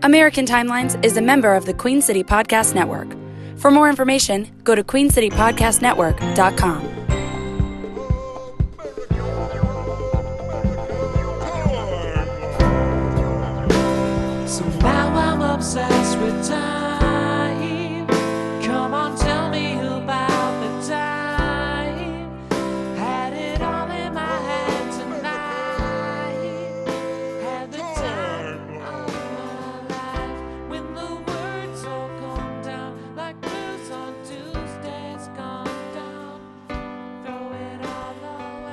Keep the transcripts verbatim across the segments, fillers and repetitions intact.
American Timelines is a member of the Queen City Podcast Network. For more information, go to queen city podcast network dot com. So now I'm obsessed with time. Come on, tell me about the time. Had it all in my head tonight. Had the time of my life. When the words all come down like blues on Tuesdays come down. Throw it all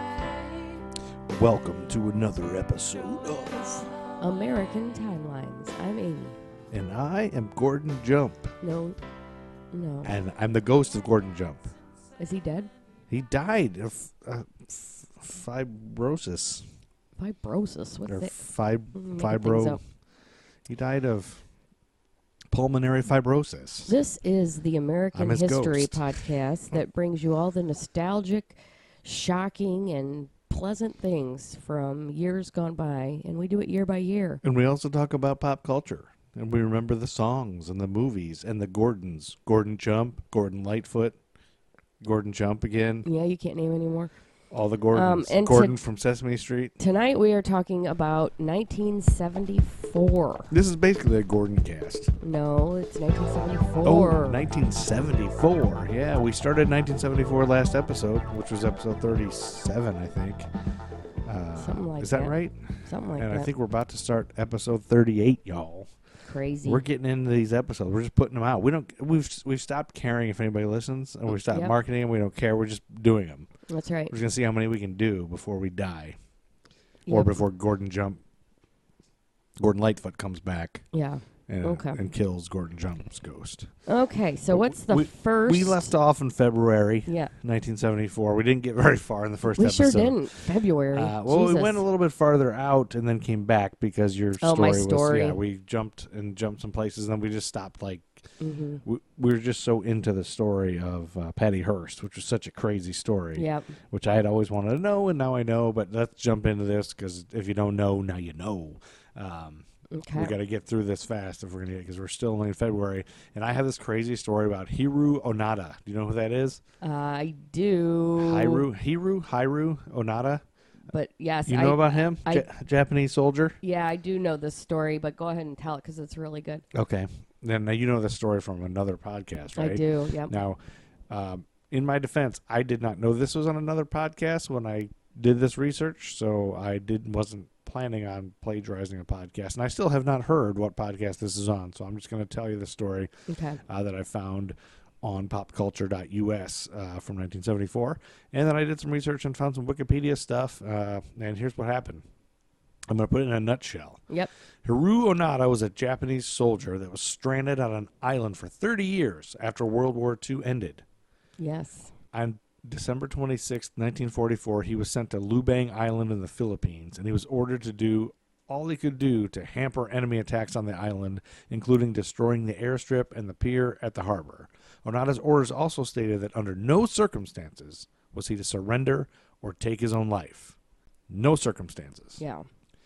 away. Welcome to another episode of American Timelines. I'm Amy. And I am Gordon Jump. No, no. And I'm the ghost of Gordon Jump. Is he dead? He died of uh, f- fibrosis. Fibrosis. What's Or that? fib- Making things fibro. up. He died of pulmonary fibrosis. This is the American I'm his History ghost. podcast that brings you all the nostalgic, shocking, and pleasant things from years gone by, and we do it year by year. And we also talk about pop culture. And we remember the songs and the movies and the Gordons. Gordon Jump, Gordon Lightfoot, Gordon Jump again. Yeah, you can't name any more. All the Gordons. Um, and Gordon to- from Sesame Street. Tonight we are talking about nineteen seventy-four. This is basically a Gordon cast. No, it's nineteen Oh, seventy-four. nineteen seventy-four. Yeah, we started nineteen seventy-four last episode, which was episode thirty-seven, I think. Uh, Something like is that, that. right? Something like and that. I think we're about to start episode thirty-eight, y'all. Crazy. We're getting into these episodes. We're just putting them out. We don't. We've we've stopped caring if anybody listens, and we've stopped Yep. marketing them. We don't care. We're just doing them. That's right. We're just gonna see how many we can do before we die, or Yep. before Gordon Jump, Gordon Lightfoot comes back Yeah. and, Okay. and kills Gordon Jump's ghost. Okay, so what's the we, first? We left off in February Yeah. nineteen seventy-four. We didn't get very far in the first We episode. sure didn't. February. Uh, well, Jesus. we went a little bit farther out and then came back because your Oh, story, my was story. yeah. We jumped and jumped some places, and then we just stopped. Like Mhm. we, we were just so into the story of uh, Patty Hearst, which was such a crazy story. Yep. Which I had always wanted to know, and now I know. But let's jump into this because if you don't know, now you know. Um, Okay. We got to get through this fast if we're gonna, because we're still only in February. And I have this crazy story about Hiru Onada. Do you know who that is? I do. Hiru, Hiru, Hiru Onada. But yes, You I, know about him? I- Ja- Japanese soldier. Yeah, I do know this story, but go ahead and tell it because it's really good. Okay. Then now you know the story from another podcast, right? I do. Yep. Now, um, in my defense, I did not know this was on another podcast when I did this research, so I did wasn't planning on plagiarizing a podcast, and I still have not heard what podcast this is on. So I'm just going to tell you the story Okay. uh, that I found on pop culture dot U S uh, from nineteen seventy-four, and then I did some research and found some Wikipedia stuff. Uh, and here's what happened. I'm going to put it in a nutshell. Yep. Hiru Onada was a Japanese soldier that was stranded on an island for thirty years after World War Two ended. Yes. On December twenty-sixth, nineteen forty-four, he was sent to Lubang Island in the Philippines, and he was ordered to do all he could do to hamper enemy attacks on the island, including destroying the airstrip and the pier at the harbor. Onada's orders also stated that under no circumstances was he to surrender or take his own life. No circumstances. Yeah.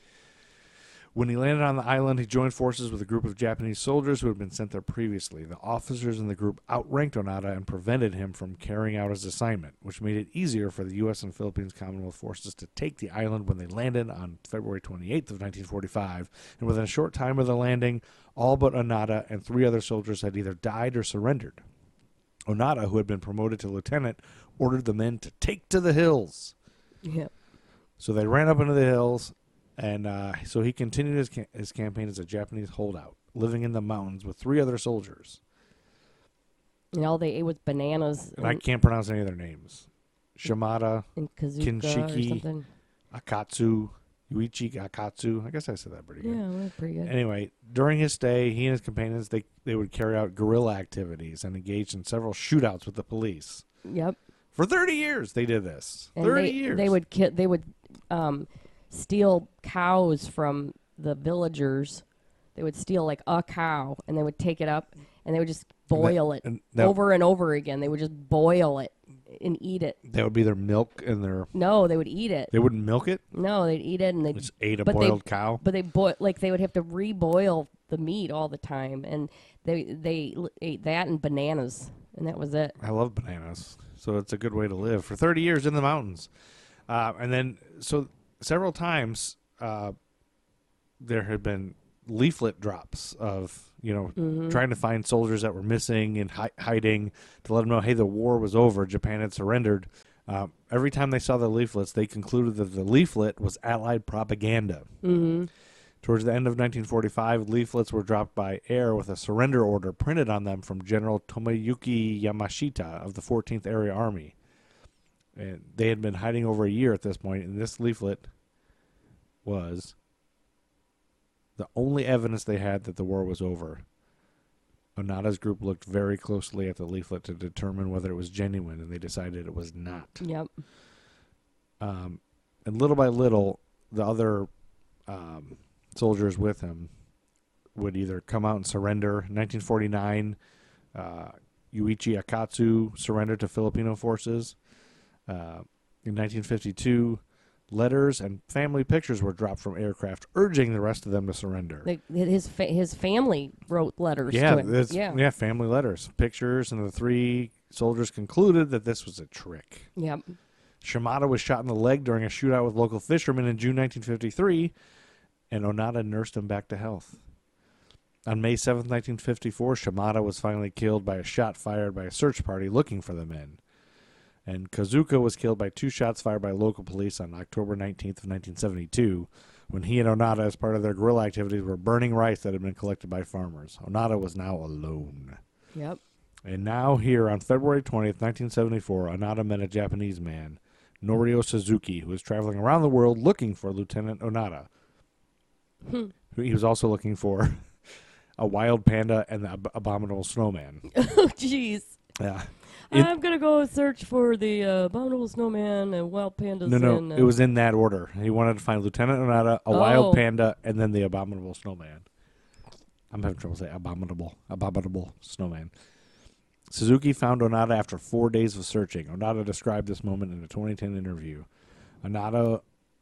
When he landed on the island, he joined forces with a group of Japanese soldiers who had been sent there previously. The officers in the group outranked Onada and prevented him from carrying out his assignment, which made it easier for the U S and Philippines Commonwealth forces to take the island when they landed on February twenty-eighth of nineteen forty-five. And within a short time of the landing, all but Onada and three other soldiers had either died or surrendered. Onada, who had been promoted to lieutenant, ordered the men to take to the hills. Yeah. So they ran up into the hills, and uh, so he continued his, ca- his campaign as a Japanese holdout, living in the mountains with three other soldiers. And all they ate was bananas And I and, can't pronounce any of their names. Shimada, and kazuka Kinshiki. or something. Akatsu, Yuichi Akatsu. I guess I said that pretty good. Yeah, well, that's pretty good. Anyway, during his stay, he and his companions, they, they would carry out guerrilla activities and engaged in several shootouts with the police. Yep. For thirty years, they did this. And thirty they, years. They would ki- they would um, steal cows from the villagers. They would steal like a cow, and they would take it up, and they would just boil it and that- over and over again. They would just boil it and eat it. That would be their milk and their... No, they would eat it. They wouldn't milk it? No, they'd eat it, and they Just ate a but they- boiled cow? but they boil like they would have to reboil the meat all the time, and they they l- ate that and bananas, and that was it. I love bananas, so it's a good way to live for thirty years in the mountains. Uh, and then, so several times uh, there had been leaflet drops of, you know, Mm-hmm. trying to find soldiers that were missing and hi- hiding to let them know, hey, the war was over. Japan had surrendered. Uh, every time they saw the leaflets, they concluded that the leaflet was Allied propaganda. Mm-hmm. Towards the end of nineteen forty-five, leaflets were dropped by air with a surrender order printed on them from General Tomoyuki Yamashita of the fourteenth Area Army. And they had been hiding over a year at this point, and this leaflet was the only evidence they had that the war was over. Onada's group looked very closely at the leaflet to determine whether it was genuine, and they decided it was not. Yep. Um, and little by little, the other um, soldiers with him would either come out and surrender. In nineteen forty-nine, uh, Yuichi Akatsu surrendered to Filipino forces. Uh, in nineteen fifty-two, letters and family pictures were dropped from aircraft urging the rest of them to surrender. Like his fa- his family wrote letters yeah, to him. it's- Yeah. yeah, family letters, pictures, and the three soldiers concluded that this was a trick. Yep. Shimada was shot in the leg during a shootout with local fishermen in June nineteen fifty-three, and Onada nursed him back to health. On May seventh, nineteen fifty-four, Shimada was finally killed by a shot fired by a search party looking for the men. And Kazuka was killed by two shots fired by local police on October nineteenth of nineteen seventy-two, when he and Onada, as part of their guerrilla activities, were burning rice that had been collected by farmers. Onada was now alone. Yep. And now here on February twentieth, nineteen seventy-four, Onada met a Japanese man, Norio Suzuki, who was traveling around the world looking for Lieutenant Onada. Hmm. Who He was also looking for a wild panda and the ab- abominable snowman. Oh, jeez. Yeah. It- I'm gonna go search for the uh, abominable snowman and wild pandas. No, no, and, uh, it was in that order. He wanted to find Lieutenant Onada, a Oh. wild panda, and then the abominable snowman. I'm having trouble saying abominable, abominable snowman. Suzuki found Onada after four days of searching. Onada described this moment in a twenty ten interview. Onada,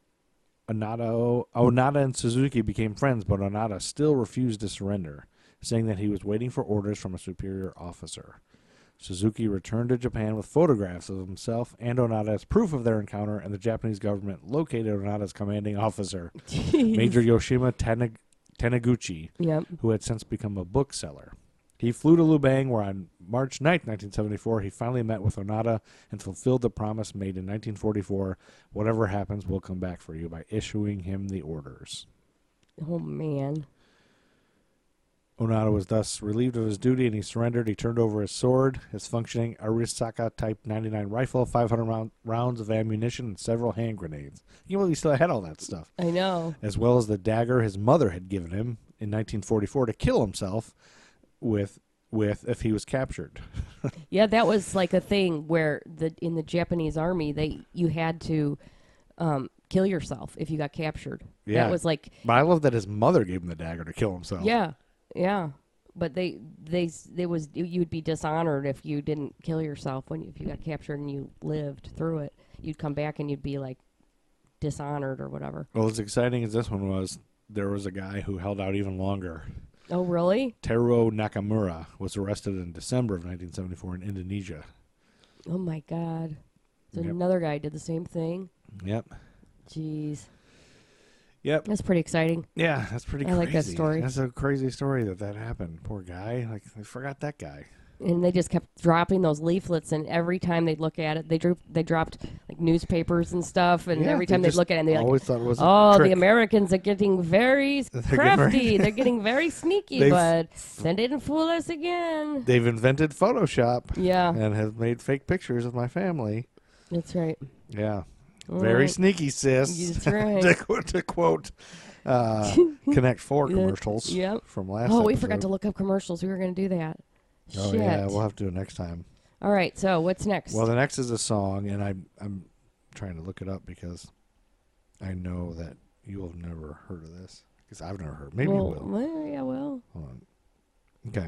Onada, Onada and Suzuki became friends, but Onada still refused to surrender, saying that he was waiting for orders from a superior officer. Suzuki returned to Japan with photographs of himself and Onada as proof of their encounter, and the Japanese government located Onada's commanding officer, Jeez. Major Yoshima Tanag- Taniguchi, Yep. who had since become a bookseller. He flew to Lubang, where on March ninth, nineteen seventy-four, he finally met with Onada and fulfilled the promise made in nineteen forty-four, whatever happens, we'll come back for you, by issuing him the orders. Oh man. Onada was thus relieved of his duty, and he surrendered. He turned over his sword, his functioning Arisaka Type ninety-nine rifle, five hundred round, rounds of ammunition, and several hand grenades. You know, he still had all that stuff, I know. as well as the dagger his mother had given him in nineteen forty-four to kill himself with, with if he was captured. Yeah, that was like a thing where the in the Japanese army they you had to um, kill yourself if you got captured. Yeah. That was like But I love that his mother gave him the dagger to kill himself. yeah, yeah. But they they s- they was you'd be dishonored if you didn't kill yourself when if you got captured and you lived through it. You'd come back and you'd be like dishonored or whatever. Well, as exciting as this one was, there was a guy who held out even longer. Oh really? Taro Nakamura was arrested in December of nineteen seventy-four in Indonesia. Oh my God. So Yep. another guy did the same thing. Yep. Jeez, Yep. that's pretty exciting. Yeah, that's pretty I crazy. like that story. That's a crazy story that that happened. Poor guy. Like, I forgot that guy. And they just kept dropping those leaflets, and every time they'd look at it, they drew, they dropped like newspapers and stuff, and Yeah, every they time they'd just look at it, and they're like, always thought it was a "Oh, trick. the Americans are getting very They're getting crafty. very- They're getting very sneaky, They've- but they didn't fool us again." They've invented Photoshop Yeah, and have made fake pictures of my family. that's right. Yeah. All Very right. sneaky, sis. That's right. to, quote, to quote uh, Connect Four Yeah, commercials yep. from last Oh, we episode. forgot to look up commercials. We were going to do that. Oh, Shit. yeah. We'll have to do it next time. All right, so what's next? Well, the next is a song, and I'm, I'm trying to look it up because I know that you have never heard of this. Because I've never heard. Maybe well, you will. well, yeah, well. Hold on. Okay.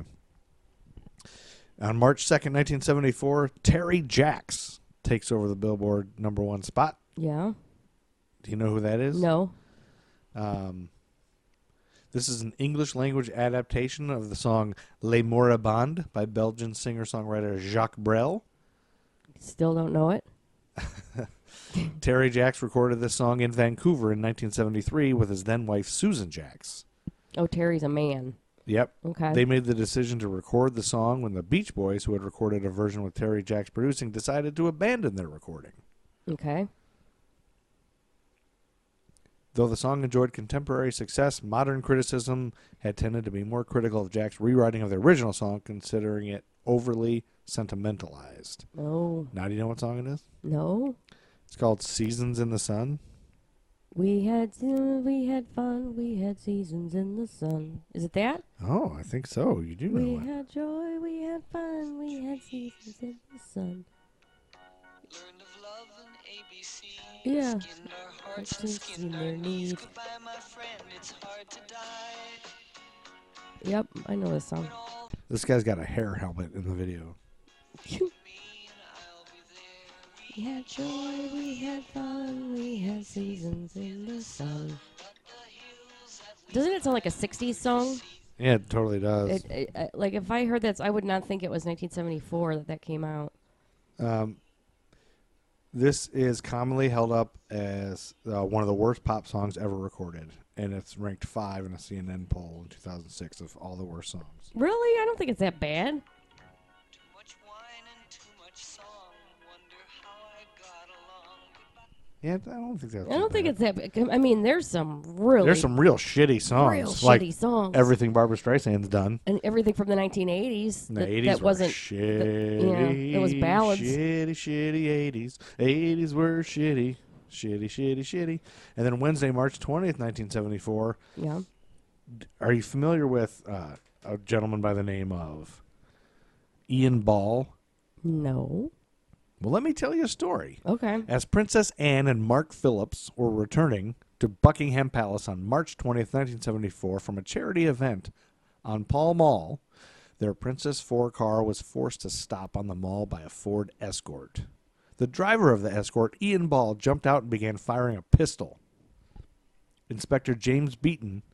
On March second, nineteen seventy-four, Terry Jacks takes over the Billboard number one spot. Yeah. Do you know who that is? No. Um, This is an English language adaptation of the song Les Moribondes by Belgian singer-songwriter Jacques Brel. Still don't know it. Terry Jacks recorded this song in Vancouver in nineteen seventy-three with his then-wife Susan Jacks. Oh, Terry's a man. Yep. Okay. They made the decision to record the song when the Beach Boys, who had recorded a version with Terry Jacks producing, decided to abandon their recording. Okay. Though the song enjoyed contemporary success, modern criticism had tended to be more critical of Jack's rewriting of the original song, considering it overly sentimentalized. Oh, Now, do you know what song it is? no. It's called Seasons in the Sun. We had we had fun. We had seasons in the sun. Is it that? Oh, I think so. You do know We it. had joy. We had fun. We had seasons in the sun. Learned of love and A B C. Yeah. Skinned our hearts and Hearts and skinned their our knees. needs. Goodbye, my friend, it's hard to die. Yep, I know this song. All This guy's got a hair helmet in the video. me and I'll be there. We had joy. We had fun. We had seasons in the sun. Doesn't it sound like a sixties song? Yeah, it totally does. It, it, uh, like if I heard that, I would not think it was nineteen seventy-four that that came out. Um, this is commonly held up as uh, one of the worst pop songs ever recorded, and it's ranked five in a C N N poll in two thousand six of all the worst songs. Really? I don't think it's that bad. Too much wine and too much song. Wonder how I got along. Goodbye. Yeah, I don't think that's. I don't think it's that bad. I mean, there's some really There's some real shitty songs, real like shitty songs. everything Barbra Streisand's done. and everything from the nineteen eighties. In the that, eighties that were wasn't shitty. yeah, it was ballads. Shitty, shitty eighties. eighties were shitty. Shitty, shitty, shitty. And then Wednesday, March twentieth, nineteen seventy-four. Yeah. Are you familiar with uh, a gentleman by the name of Ian Ball? No. Well, let me tell you a story. Okay. As Princess Anne and Mark Phillips were returning to Buckingham Palace on March twentieth, nineteen seventy-four from a charity event on Pall Mall, their Princess four car was forced to stop on the mall by a Ford Escort. The driver of the Escort, Ian Ball, jumped out and began firing a pistol. Inspector James Beaton,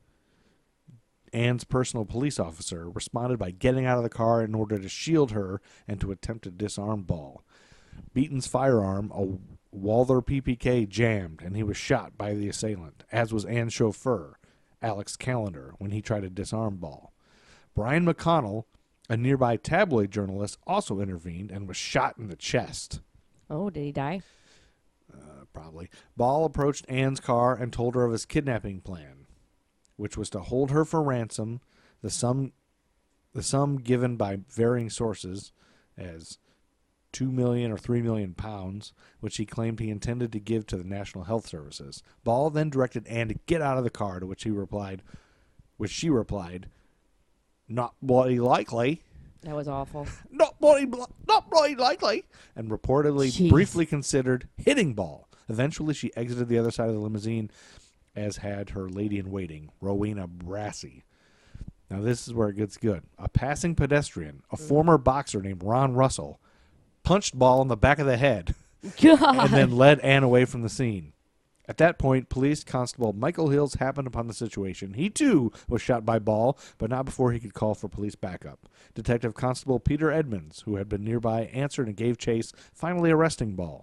Anne's personal police officer, responded by getting out of the car in order to shield her and to attempt to disarm Ball. Beaton's firearm, a Walther P P K, jammed, and he was shot by the assailant, as was Anne's chauffeur, Alex Callender, when he tried to disarm Ball. Brian McConnell, a nearby tabloid journalist, also intervened and was shot in the chest. Oh, did he die? Uh, probably. Ball approached Anne's car and told her of his kidnapping plan, which was to hold her for ransom, the sum, the sum given by varying sources as two million or three million pounds, which he claimed he intended to give to the National Health Services. Ball then directed Anne to get out of the car, to which he replied, which she replied, "Not bloody likely." That was awful. Not bloody, blo- not bloody likely, and reportedly Jeez. briefly considered hitting Ball. Eventually, she exited the other side of the limousine, as had her lady-in-waiting, Rowena Brassey. Now, this is where it gets good. A passing pedestrian, a former boxer named Ron Russell, punched Ball in the back of the head God. and then led Anne away from the scene. At that point, Police Constable Michael Hills happened upon the situation. He, too, was shot by Ball, but not before he could call for police backup. Detective Constable Peter Edmonds, who had been nearby, answered and gave chase, finally arresting Ball.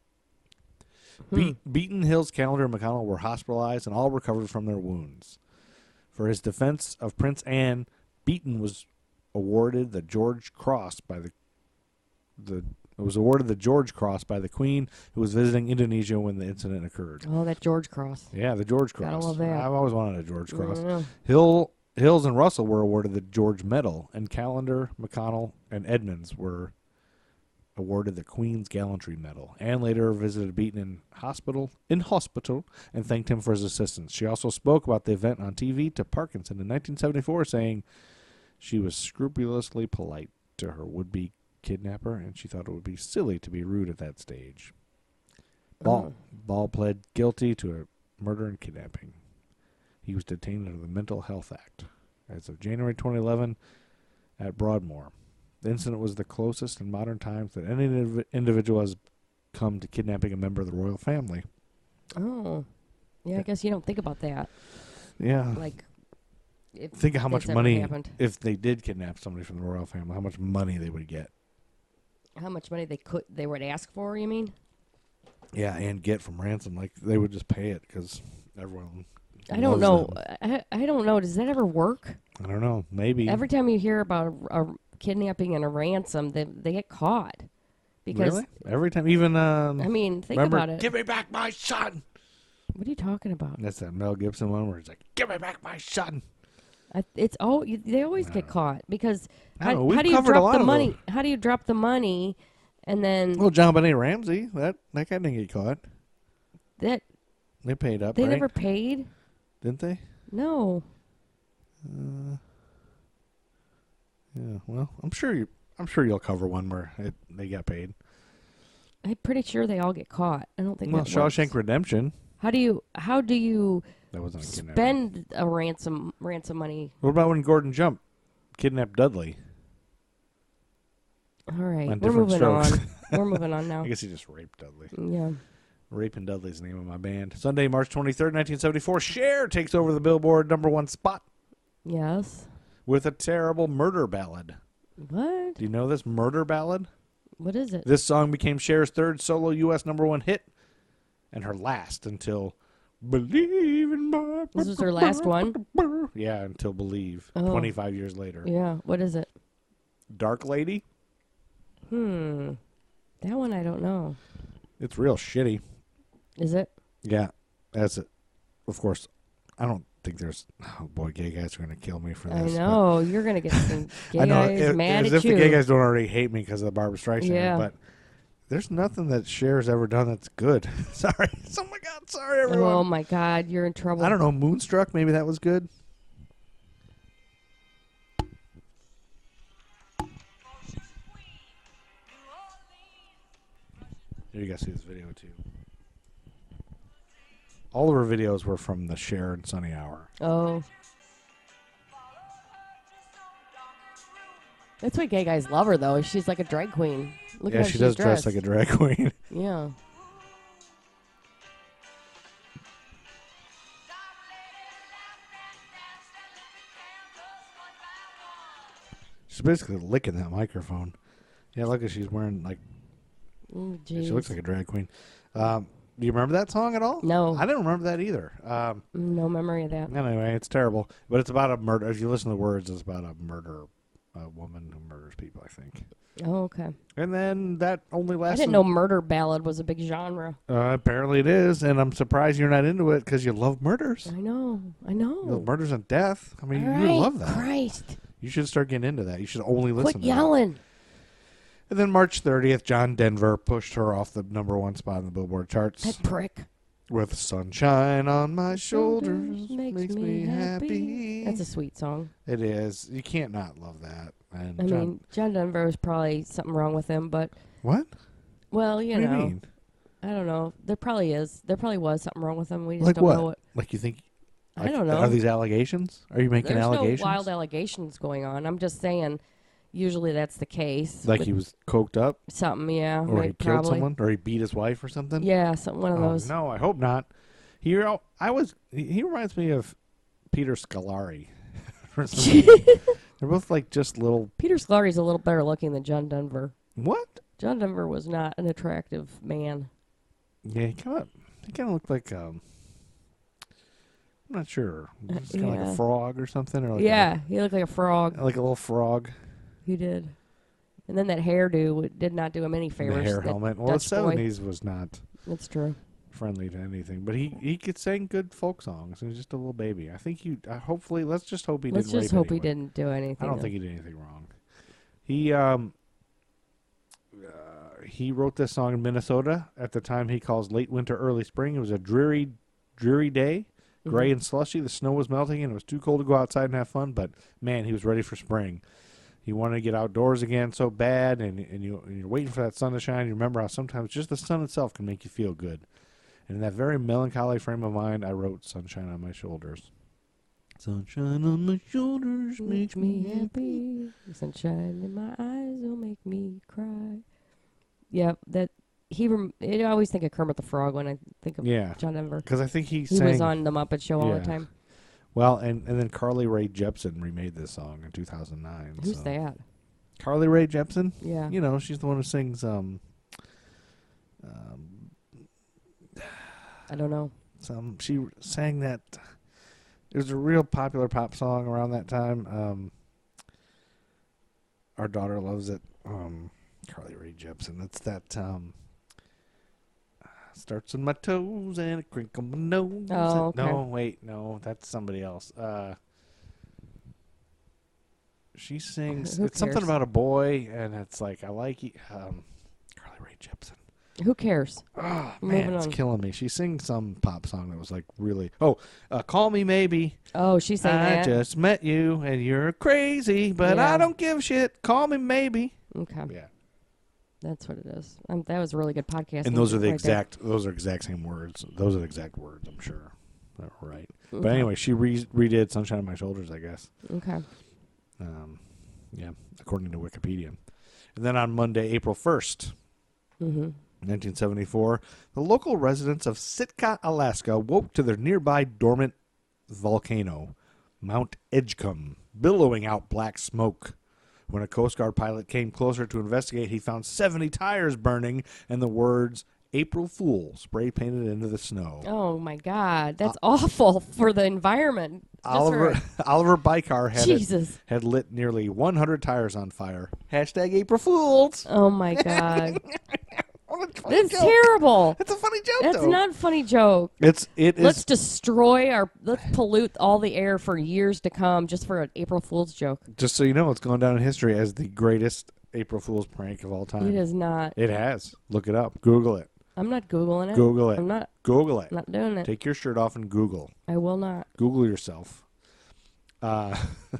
Be- Beaton, Hills, Callender, and McConnell were hospitalized and all recovered from their wounds. For his defense of Prince Anne, Beaton was awarded the George Cross by the the was awarded the George Cross by the Queen, who was visiting Indonesia when the incident occurred. Oh, that George Cross. Yeah, the George Cross. Gotta love that. I've always wanted a George Cross. Yeah. Hill, Hills and Russell were awarded the George Medal, and Callender, McConnell, and Edmonds were awarded the Queen's Gallantry Medal. Anne later visited Beaton in hospital, in hospital and thanked him for his assistance. She also spoke about the event on T V to Parkinson in nineteen seventy-four, saying she was scrupulously polite to her would-be kidnapper, and she thought it would be silly to be rude at that stage. Ball, Ball pled guilty to a murder and kidnapping. He was detained under the Mental Health Act as of January twenty eleven at Broadmoor. The incident was the closest in modern times that any indiv- individual has come to kidnapping a member of the royal family. Oh. Yeah, I guess you don't think about that. Yeah. Like, If Think of how much that's ever money, happened. if they did kidnap somebody from the royal family, how much money they would get. How much money they could they would ask for? You mean? Yeah, and get from ransom. Like, they would just pay it because everyone I don't loves know. them. I, I don't know. Does that ever work? I don't know. Maybe. Every time you hear about a, a kidnapping and a ransom, they they get caught. Because really? Every time, even um, I mean, think remember, about it. give me back my son. What are you talking about? That's that Mel Gibson one where he's like, give me back my son. I, it's oh, you, they always get caught because I how, don't know, we've how do you covered a drop lot the of money? those. How do you drop the money, and then Well, John Benet Ramsey, that that guy didn't get caught. that They paid up, they right? never paid? Didn't they? No. Uh, yeah. Well, I'm sure you. I'm sure you'll cover one where it, they got paid. I'm pretty sure they all get caught. I don't think Well, that Shawshank works. Redemption. How do you how do you That wasn't a kidnapping. spend a ransom ransom money? What about when Gordon Jump kidnapped Dudley? All right, On we're different moving strokes. on. We're moving on now. I guess he just raped Dudley. Yeah. Raping Dudley's the name of my band. Sunday, March twenty-third, nineteen seventy-four. Cher takes over the Billboard number one spot Yes. with a terrible murder ballad. What? Do you know this murder ballad? What is it? This song became Cher's third solo U S number one hit and her last until Believe in My... This was her last one? Yeah, until Believe, Oh. twenty-five years later. Yeah. What is it? Dark Lady? Hmm. That one I don't know. It's real shitty. Is it? Yeah, that's it. Of course, I don't think there's... Oh, boy, gay guys are going to kill me for I this. but- know. You're going to get some gay I know, guys if, mad as at if you. the gay guys don't already hate me because of the Barbra Streisand. Yeah. But there's nothing that Cher's ever done that's good. Sorry. Oh, my God. Sorry, everyone. Oh, my God. You're in trouble. I don't know. Moonstruck, maybe that was good. Here, you guys see this video, too. All of her videos were from the Cher and Sunny Hour. Oh. That's why gay guys love her, though. She's like a drag queen. Look yeah, at how she she's does dressed. dress like a drag queen. Yeah. She's basically licking that microphone. Yeah, look at she's wearing like Oh, yeah, she jeez. looks like a drag queen. Um, do you remember that song at all? No. I didn't remember that either. Um, No memory of that. anyway, it's terrible, but it's about a murder. If you listen to the words, it's about a murder, a woman who murders people, I think. Oh, okay. And then that only I lasted. didn't know murder ballad was a big genre. Uh, apparently it is, and I'm surprised you're not into it because you love murders. I know. I You love know. murders and death. I mean, All you right, love that. Christ. You should start getting into that. You should only listen Quit to that. yelling. And then March thirtieth, John Denver pushed her off the number one spot in the Billboard charts That prick. with "Sunshine on My Shoulders Makes, Me Happy." That's a sweet song. It is. You can't not love that. And I John, mean, John Denver was probably something wrong with him, but, what? well, you what do know. you mean? I don't know. There probably is. There probably was something wrong with him. We just Like don't what? know what. Like you think? I like, don't know. Are these allegations? Are you making There's allegations? no wild allegations going on. I'm just saying, usually that's the case. like with he was coked up, something, yeah. or maybe, he killed probably. someone, or he beat his wife, or something. Yeah, something one of Oh, those. no, I hope not. He, I was. He, he reminds me of Peter Scolari. For some reason. They're both like just little. Peter Scolari's a little better looking than John Denver. What? John Denver was not an attractive man. Yeah, he kind of. He kind of looked like. Um, I'm not sure. Uh, Just kind of like yeah. a frog or something, or like yeah, he looked like a frog. a, like a little frog. He did. And then that hairdo w- did not do him any The favors. hair that helmet. Well, the Dutch boy. seventies was not That's true. friendly to anything, but he he could sing good folk songs. He was just a little baby. I think you. Uh, hopefully, let's just hope he Let's didn't. just rape hope he anyone. didn't do anything. I don't then. think he did anything wrong. He um uh, he wrote this song in Minnesota at the time he calls late winter, early spring. It was a dreary, dreary day, gray Mhm. and slushy. The snow was melting, and it was too cold to go outside and have fun. But man, he was ready for spring. He wanted to get outdoors again so bad, and and you and you're waiting for that sun to shine. You remember how sometimes just the sun itself can make you feel good. And in that very melancholy frame of mind, I wrote "Sunshine on My Shoulders." Sunshine on my shoulders Makes me happy. Sunshine in my eyes will make me cry. Yeah, that he. Rem- I always think of Kermit the Frog when I think of Yeah, John Denver. because I think he, He sang. was on the Muppet Show all Yeah. the time. Well, and, and then Carly Rae Jepsen remade this song in two thousand nine. Who's so. that? Carly Rae Jepsen? Yeah. You know, she's the one who sings, um, um, I don't know. some, she sang that, it was a real popular pop song around that time. Um, our daughter loves it. Um, Carly Rae Jepsen. It's that, um, starts in my toes and a crinkle my nose. Oh, okay. No, wait, no, that's somebody else. Uh, she sings. Who it's something cares? about a boy, and it's like I like you. Um, Carly Rae Jepsen. Who cares? Oh Moving man, it's on. killing me. She sings some pop song that was like really. Oh, uh, call me maybe. Oh, she sang I that. just met you and you're crazy, but Yeah. I don't give a shit. Call me maybe. Okay, Yeah. that's what it is. Um, that was a really good podcast. And those are the exact. Those are exact same words. Those are the exact words. I'm sure. That were right. But anyway, she re- redid "Sunshine on My Shoulders," I guess. Okay. Um, yeah, according to Wikipedia. And then on Monday, April first, Mm-hmm. nineteen seventy-four, the local residents of Sitka, Alaska, woke to their nearby dormant volcano, Mount Edgecumbe, billowing out black smoke. When a Coast Guard pilot came closer to investigate, he found seventy tires burning and the words "April Fool" spray painted into the snow. Oh my God, that's awful for the environment. Just Oliver for- Oliver Bykar had it- Jesus. had lit nearly one hundred tires on fire. Hashtag April Fools. Oh my God, What a funny that's joke. terrible. It's a funny joke, That's though. not a funny joke. It's it is. Let's destroy our. Let's pollute all the air for years to come just for an April Fool's joke. Just so you know, it's going down in history as the greatest April Fool's prank of all time. It is not. It has. Look it up. Google it. I'm not googling it. Google it. I'm not. Google it. I'm not doing it. Take your shirt off and Google. I will not. Google yourself. Uh,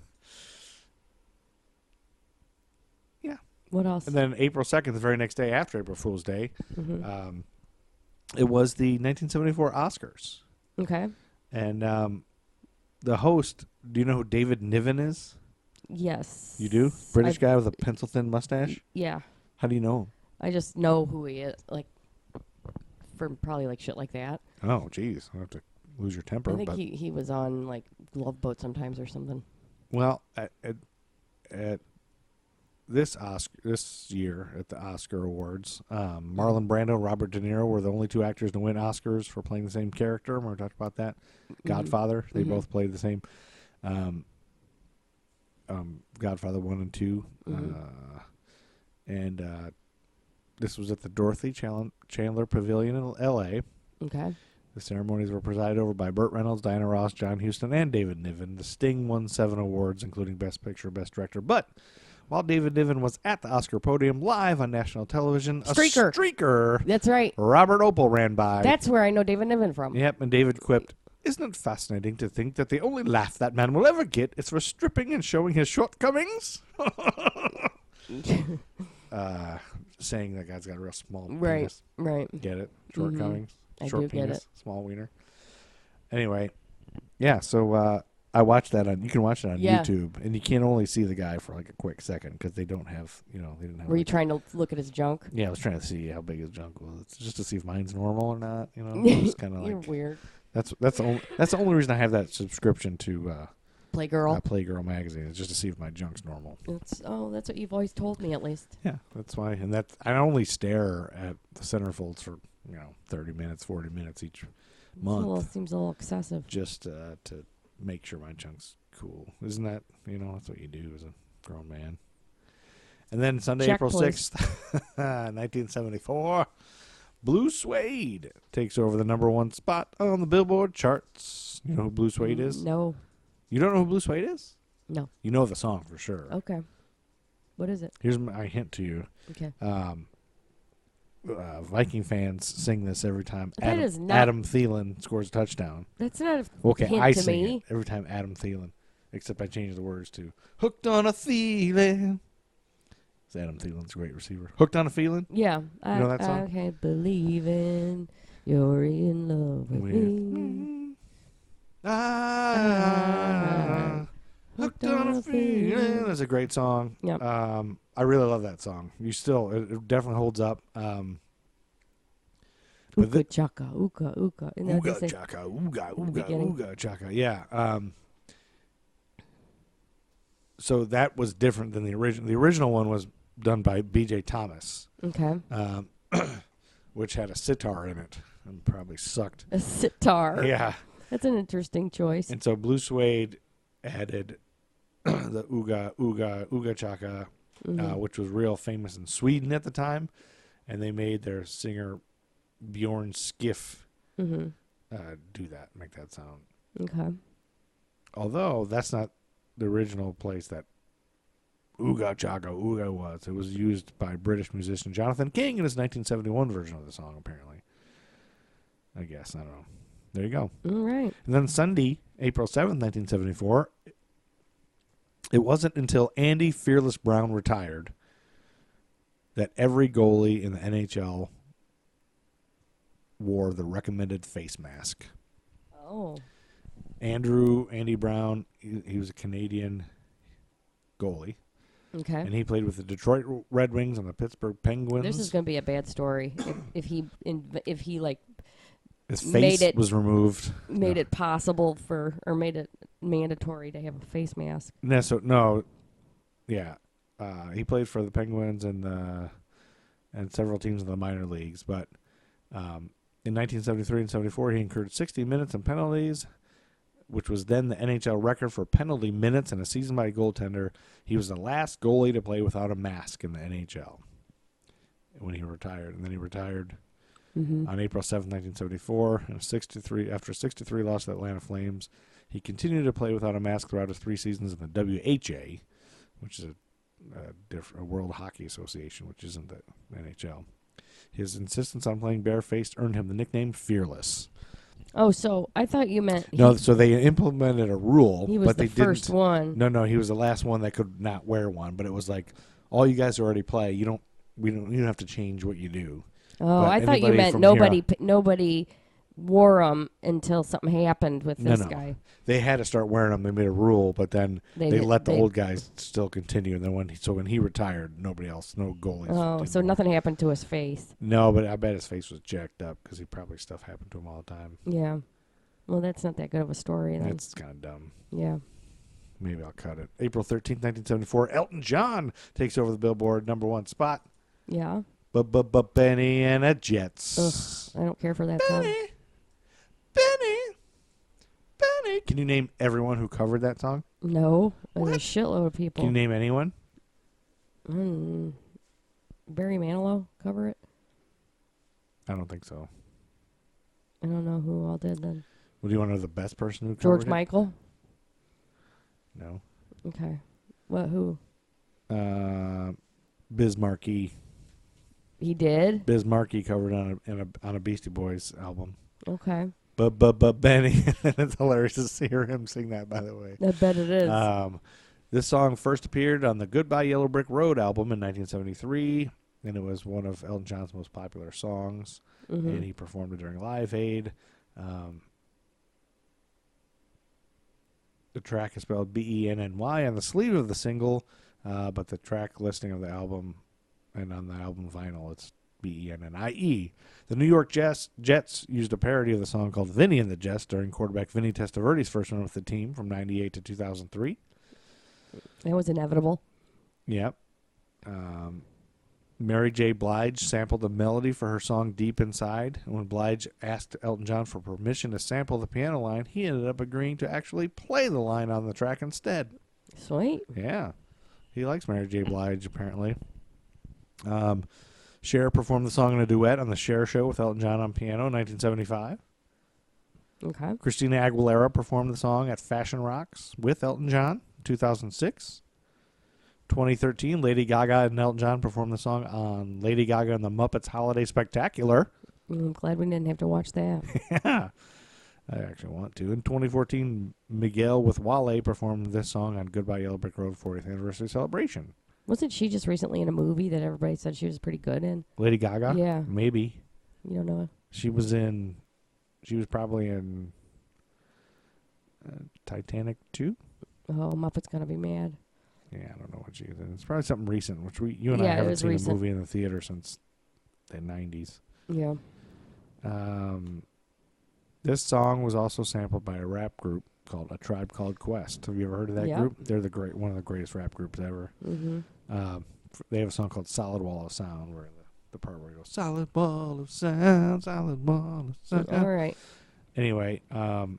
yeah. What else? And then April second, the very next day after April Fool's Day, Mhm. um, it was the nineteen seventy-four Oscars. Okay. And um, the host, do you know who David Niven is? Yes. You do? British I've- guy with a pencil thin mustache? Yeah. How do you know him? I just know who he is, like, from probably like shit like that. Oh, geez. I have to lose your temper. I think but he, he was on like Love Boat sometimes or something. Well, at, at, at this Oscar this year at the Oscar Awards, um, Marlon Brando and Robert De Niro were the only two actors to win Oscars for playing the same character. Remember we talked about that? Godfather. They Mhm. both played the same. Um, um, Godfather one and two, Mhm. uh, and uh, this was at the Dorothy Chandler, Chandler Pavilion in L A. Okay. The ceremonies were presided over by Burt Reynolds, Diana Ross, John Huston, and David Niven. The Sting won seven awards, including Best Picture, Best Director. But while David Niven was at the Oscar podium live on national television, Streaker. a streaker, That's right. Robert Opel, ran by. That's where I know David Niven from. Yep, and David quipped, "Isn't it fascinating to think that the only laugh that man will ever get is for stripping and showing his shortcomings?" uh, saying that guy's got a real small Right. penis. Right. Get it? Shortcomings. I Short do get penis, it. small wiener. Anyway, yeah. So uh, I watched that on. You can watch it on Yeah. YouTube, and you can only see the guy for like a quick second because they don't have, you know, they didn't have. Were you like- trying to look at his junk? Yeah, I was trying to see how big his junk was, just to see if mine's normal or not. You know, it's kind of You're like weird. that's that's the only that's the only reason I have that subscription to uh, Playgirl. uh, Playgirl magazine is just to see if my junk's normal. That's oh, that's what you've always told me at least. Yeah, that's why, and that I only stare at the centerfolds for you know thirty minutes, forty minutes each It's a little, month, seems a little excessive. just uh, to make sure my junk's cool. Isn't that, you know, that's what you do as a grown man. And then Sunday, Check, April please. sixth, nineteen seventy-four, Blue Suede takes over the number one spot on the Billboard charts. You know who Blue Suede is? No. You don't know who Blue Suede is? No. You know the song for sure. Okay. What is it? Here's my hint to you. Okay. Um, uh, Viking fans sing this every time That Adam, is not- Adam Thielen scores a touchdown. That's not a Okay, hint I to sing me. it every time Adam Thielen, except I change the words to "Hooked on a Thielen." It's Adam Thielen's a great receiver. Hooked on a Feeling. Yeah. I, know that song? I can't believe in you're in love with With me. Ah, hooked on a feeling. That's a great song. Yep. Um, I really love that song. You still, it, it definitely holds up. Um, But Ooga chaka, ooga, ooga. And they'll just Ooga say, chaka, ooga, in the ooga, beginning. ooga chaka. Yeah. Um, so that was different than the original. The original one was done by B J Thomas, okay. um, which had a sitar in it and probably sucked. A sitar. Yeah. That's an interesting choice. And so Blue Suede added the ooga, ooga, ooga chaka, Mhm. uh, which was real famous in Sweden at the time. And they made their singer Bjorn Skiff Mhm. uh, do that, make that sound. Okay. Although that's not the original place that Ooga Chaka Ooga was. It was used by British musician Jonathan King in his nineteen seventy-one version of the song, apparently. I guess. I don't know. There you go. All right. And then Sunday, April seventh, nineteen seventy-four, it wasn't until Andy Fearless Brown retired that every goalie in the N H L wore the recommended face mask. Oh. Andrew, Andy Brown, he, he was a Canadian goalie, Okay. and he played with the Detroit Red Wings and the Pittsburgh Penguins. This is going to be a bad story if, if he in, if he like His made face it- was removed. made no. it possible for or made it mandatory to have a face mask. No, so, no, yeah. Uh, he played for the Penguins and the and several teams in the minor leagues, but um, in nineteen seventy-three and seventy-four, he incurred sixty minutes and penalties, which was then the N H L record for penalty minutes in a season by a goaltender. He was the last goalie to play without a mask in the N H L when he retired, and then he retired Mm-hmm. on April seventh, nineteen seventy-four, and a sixty-three after a sixty-three loss to the Atlanta Flames. He continued to play without a mask throughout his three seasons in the W H A, which is a, a, diff- a World Hockey Association, which isn't the N H L. His insistence on playing barefaced earned him the nickname Fearless. Oh, so I thought you meant he, No, so they implemented a rule, he was but the they first didn't. one. No, no, he was the last one that could not wear one. But it was like, all you guys already play. You don't. We don't. You don't have to change what you do. Oh, But I thought you anybody meant from nobody here- p- nobody wore them until something happened with No, this no. guy. They had to start wearing them. They made a rule, but then They they, did- let the they- old guys still continue. And then when he, so when he retired, nobody else, no goalies. Oh, did so more. nothing happened to his face. No, but I bet his face was jacked up because he probably stuff happened to him all the time. Yeah. Well, that's not that good of a story then. That's kind of dumb. Yeah. Maybe I'll cut it. April thirteenth, nineteen seventy-four, Elton John takes over the Billboard number one spot. Yeah. But Benny and the Jets. Ugh, I don't care for that song. Benny, Benny, Benny. Can you name everyone who covered that song? No, there's a What? shitload of people. Can you name anyone? Mm. Barry Manilow cover it? I don't think so. I don't know who all did then. Well, do you want to know the best person who covered George it? Michael? No. Okay. What, who? Uh, Biz Markie. He did? Biz Markie covered on a, in a on a Beastie Boys album. Okay. But but but Benny. It's hilarious to hear him sing that. By the way. I bet it is. Um, this song first appeared on the Goodbye Yellow Brick Road album in nineteen seventy-three, and it was one of Elton John's most popular songs, Mhm. and he performed it during Live Aid. Um, the track is spelled B E N N Y on the sleeve of the single, uh, but the track listing of the album and on the album vinyl, it's B E N N I E. The New York Jets, Jets used a parody of the song called Vinny and the Jets during quarterback Vinny Testaverde's first run with the team from ninety-eight to two thousand three. That was inevitable. Yep. Um, Mary J. Blige sampled the melody for her song Deep Inside. And when Blige asked Elton John for permission to sample the piano line, he ended up agreeing to actually play the line on the track instead. Sweet. Yeah. He likes Mary J. Blige, apparently. Um, Cher performed the song in a duet on The Cher Show with Elton John on piano in nineteen seventy-five. Okay. Christina Aguilera performed the song at Fashion Rocks with Elton John in two thousand six. twenty thirteen, Lady Gaga and Elton John performed the song on Lady Gaga and the Muppets Holiday Spectacular. I'm glad we didn't have to watch that. Yeah, I actually want to. In twenty fourteen, Miguel with Wale performed this song on Goodbye Yellow Brick Road fortieth anniversary celebration. Wasn't she just recently in a movie that everybody said she was pretty good in? Lady Gaga? Yeah. Maybe. You don't know? She was in, she was probably in uh, Titanic two? Oh, Muppet's Gonna Be Mad. Yeah, I don't know what she was in. It's probably something recent, which we, you and Yeah, I it haven't was seen recent. a movie in the theater since the nineties. Yeah. Um, this song was also sampled by a rap group called A Tribe Called Quest. Have you ever heard of that Yep. group? They're the great one of the greatest rap groups ever. Mm-hmm. Um, f- they have a song called Solid Wall of Sound, where the, the part where it goes, Solid Wall of Sound, Solid Wall of Sound. All right. Anyway, um,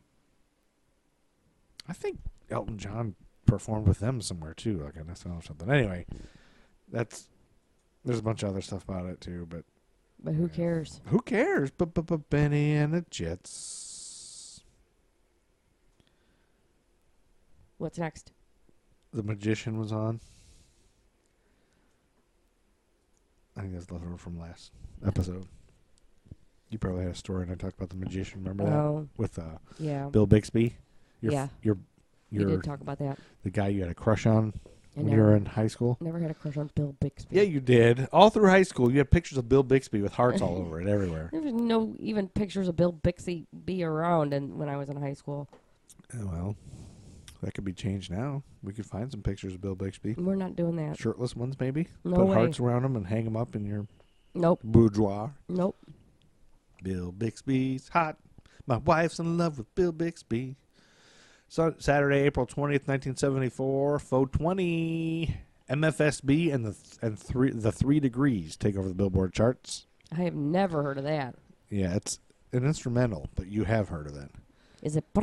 I think Elton John performed with them somewhere too, like on S N L or something. Anyway, that's there's a bunch of other stuff about it too, but But who cares? who cares? But but but Benny and the Jets. What's next? The Magician was on. I think that's left over from last episode. You probably had a story and I talked about the Magician. Remember that Oh, with uh, yeah. Bill Bixby? Your, Yeah. Your You your did talk about that. the guy you had a crush on I when you were never, in high school. never had a crush on Bill Bixby. Yeah, you did. All through high school, you had pictures of Bill Bixby with hearts all over it everywhere. There was no even pictures of Bill Bixby be around and when I was in high school. Oh, well, that could be changed now. We could find some pictures of Bill Bixby. We're not doing that. Shirtless ones, maybe. No Put way. hearts around them and hang them up in your Nope. boudoir. Nope. Bill Bixby's hot. My wife's in love with Bill Bixby. So Saturday, April twentieth, nineteen seventy-four, four twenty. M F S B and the th- and three the Three Degrees take over the Billboard charts. I have never heard of that. Yeah, it's an instrumental, but you have heard of it. Is it?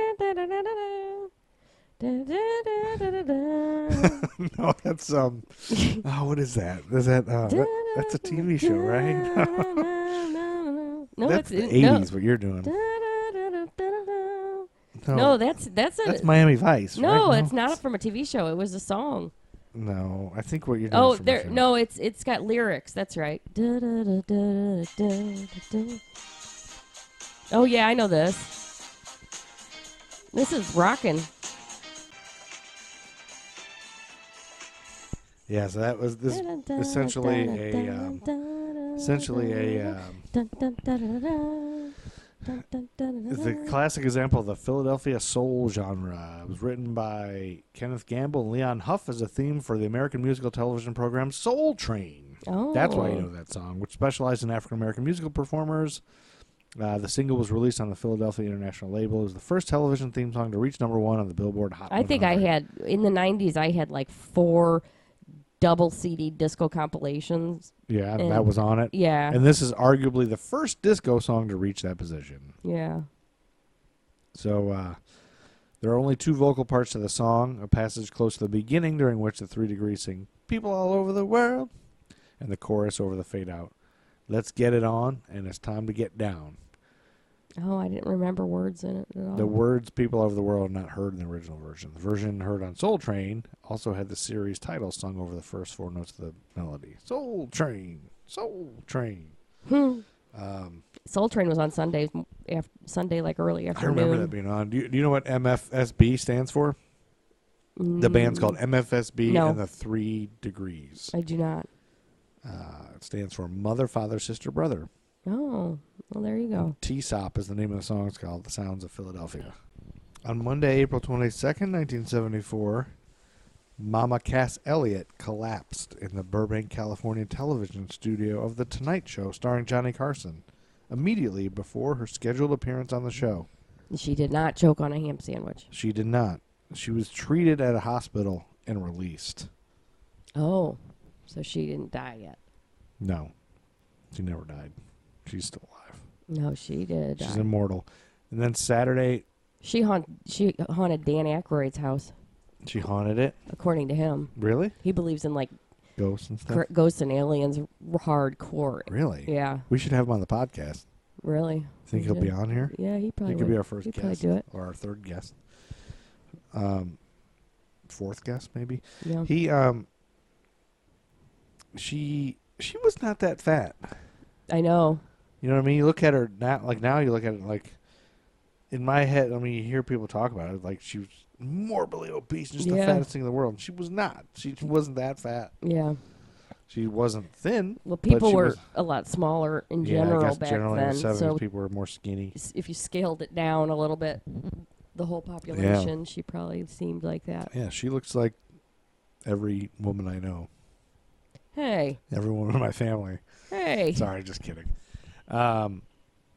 No, that's um. Oh, what is that? Is that, uh, that that's a T V show, right? No, That's it's the no. eighties. What you're doing? No, No, that's that's a that's Miami Vice. no, right? it's not from a T V show. It was a song. No, I think what you're doing. Oh, is from a there. film. No, it's it's got lyrics. That's right. Oh yeah, I know this. This is rocking. Yeah, so that was this essentially a um, essentially a um, the classic example of the Philadelphia soul genre. It was written by Kenneth Gamble and Leon Huff as a theme for the American musical television program Soul Train. Oh, That's why you know that song, which specialized in African American musical performers. Uh, the single was released on the Philadelphia International label. It was the first television theme song to reach number one on the Billboard Hot I think I one hundred. had in the nineties. I had like four double C D disco compilations. Yeah, and- that was on it. Yeah, And this is arguably the first disco song to reach that position. yeah. So uh, there are only two vocal parts to the song, a passage close to the beginning during which the Three Degrees sing "People all over the world," and the chorus over the fade out. Let's get it on, and it's time to get down. Oh, I didn't remember words in it at all. The words "People all over the world" are not heard in the original version. The version heard on Soul Train also had the series title sung over the first four notes of the melody. Soul Train, Soul Train. Hmm. Um, Soul Train was on Sundays, af- Sunday like early I afternoon. remember that being on. Do you, do you know what M F S B stands for? The band's called M F S B No. and the Three Degrees. I do not. Uh, it stands for Mother, Father, Sister, Brother. Oh, well, there you go. T S O P is the name of the song. It's called The Sounds of Philadelphia. On Monday, April twenty-second, nineteen seventy-four, Mama Cass Elliot collapsed in the Burbank, California television studio of The Tonight Show starring Johnny Carson immediately before her scheduled appearance on the show. She did not choke on a ham sandwich. She did not. She was treated at a hospital and released. Oh, so she didn't die yet. No, she never died. She's still alive. No, she did She's die. immortal. And then Saturday, She haunt, she haunted Dan Aykroyd's house, she haunted it. according to him. Really? He believes in like Ghosts and stuff? cr- ghosts and aliens r- hardcore. Really? Yeah, We should have him on the podcast. really. Think We he'll be should. on here? Yeah, he probably He could would. be our first He'd probably guest. do it. Or our third guest. Um, fourth guest, maybe. Yeah. He, um, she, she was not that fat. I know. You know what I mean? You look at her now, like now you look at it like, in my head, I mean, you hear people talk about it, like she was morbidly obese, just the Yeah. fattest thing in the world. And she was not. She wasn't that fat. Yeah. She wasn't thin. Well, but people she were was- a lot smaller in Yeah, general I guess back generally in then. the seventies, So people were more skinny. s- if you scaled it down a little bit, the whole population, she probably seemed like that. Yeah, she looks like every woman I know. Hey, Every woman in my family. hey. Sorry, just kidding. Um,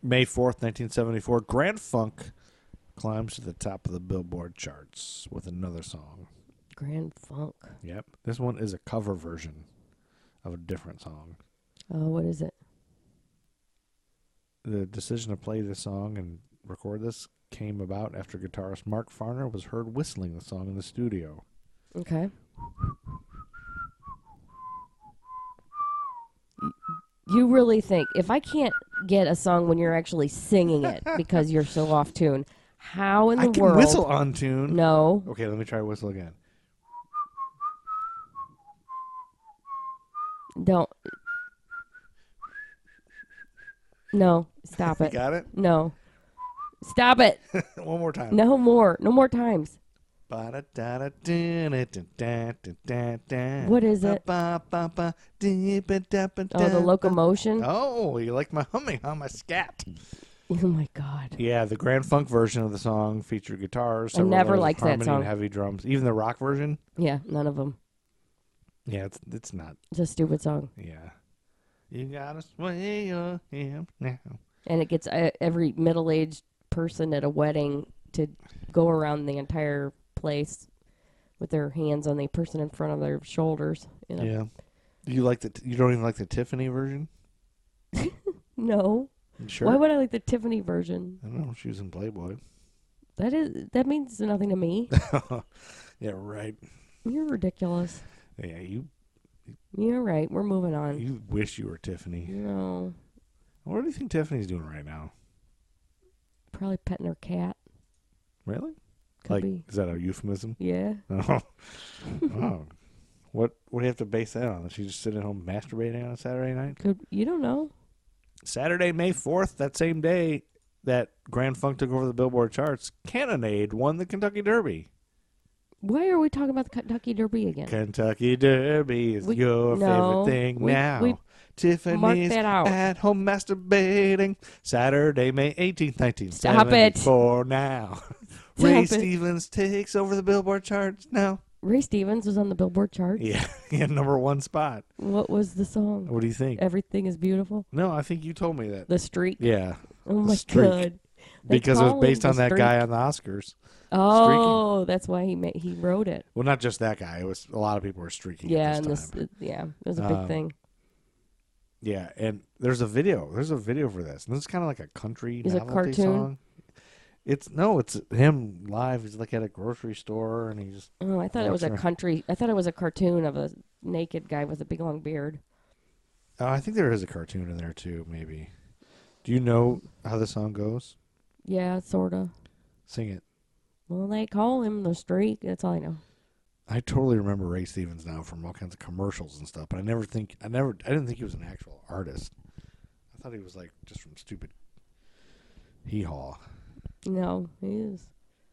May fourth, nineteen seventy-four, Grand Funk climbs to the top of the Billboard charts with another song. Grand Funk. Yep. This one is a cover version of a different song. Oh, what is it? The decision to play this song and record this came about after guitarist Mark Farner was heard whistling the song in the studio. Okay. You really think, if I can't get a song when you're actually singing it because you're so off tune, how in the I can world? whistle on tune. No. Okay, let me try whistle again. Don't. No. Stop You it. got it? No. Stop it. One more time. No more. No more times. What What is it? Oh, Oh, the locomotion? Oh, you like my humming, huh? My scat. Oh, my God. Yeah, the Grand Funk version of the song featured guitars. I several never layers of liked that harmony, song. and heavy drums. Even the rock version. Yeah, none of them. Yeah, it's it's not. It's a stupid song. Yeah, you gotta sway your hip now. And it gets uh, every middle-aged person at a wedding to go around the entire place with their hands on the person in front of their shoulders. You know? Yeah, you like the? You don't even like the Tiffany version? No. You sure? Why would I like the Tiffany version? I don't know. She was in Playboy. That is that means nothing to me. Yeah, right. You're ridiculous. Yeah, you You're right. We're moving on. you wish you were Tiffany. No. What do you think Tiffany's doing right now? Probably petting her cat. Really? Could like, be. is that a euphemism? Yeah. Oh. Oh. What what do you have to base that on? Is she just sitting at home masturbating on a Saturday night? Could you don't know. Saturday, May fourth, that same day that Grand Funk took over the Billboard charts, Cannonade won the Kentucky Derby. Why are we talking about the Kentucky Derby again? Kentucky Derby is We- your no, favorite thing we- now. we- Tiffany's that out. at home masturbating. Saturday, May eighteenth, nineteen Stop it. seventy-four now. Stop Ray it. Stevens takes over the Billboard charts now. Ray Stevens was on the Billboard chart. Yeah, he had number one spot. What was the song? What do you think? Everything is Beautiful. No, I think you told me that. The Streak. Yeah, Oh my Streak. God. They because it was call based him on the that guy Streak. on the Oscars. Oh, that's why he made, he wrote it. Well, not just that guy. It was a lot of people were streaking. Yeah, at and this this, time. uh, yeah, it was a big Um, thing. Yeah, and there's a video. There's a video for this. And this is kind of like a country Is it novelty cartoon? song. It's no, it's him live. He's like at a grocery store, and he just. Oh, I thought it was a walks around. country. I thought it was a cartoon of a naked guy with a big long beard. Oh, I think there is a cartoon in there too. Maybe. Do you know how the song goes? Yeah, sorta. Sing it. Well, they call him the Streak. That's all I know. I totally remember Ray Stevens now from all kinds of commercials and stuff, but I never think I never I didn't think he was an actual artist. I thought he was like just from stupid hee haw. No, he is.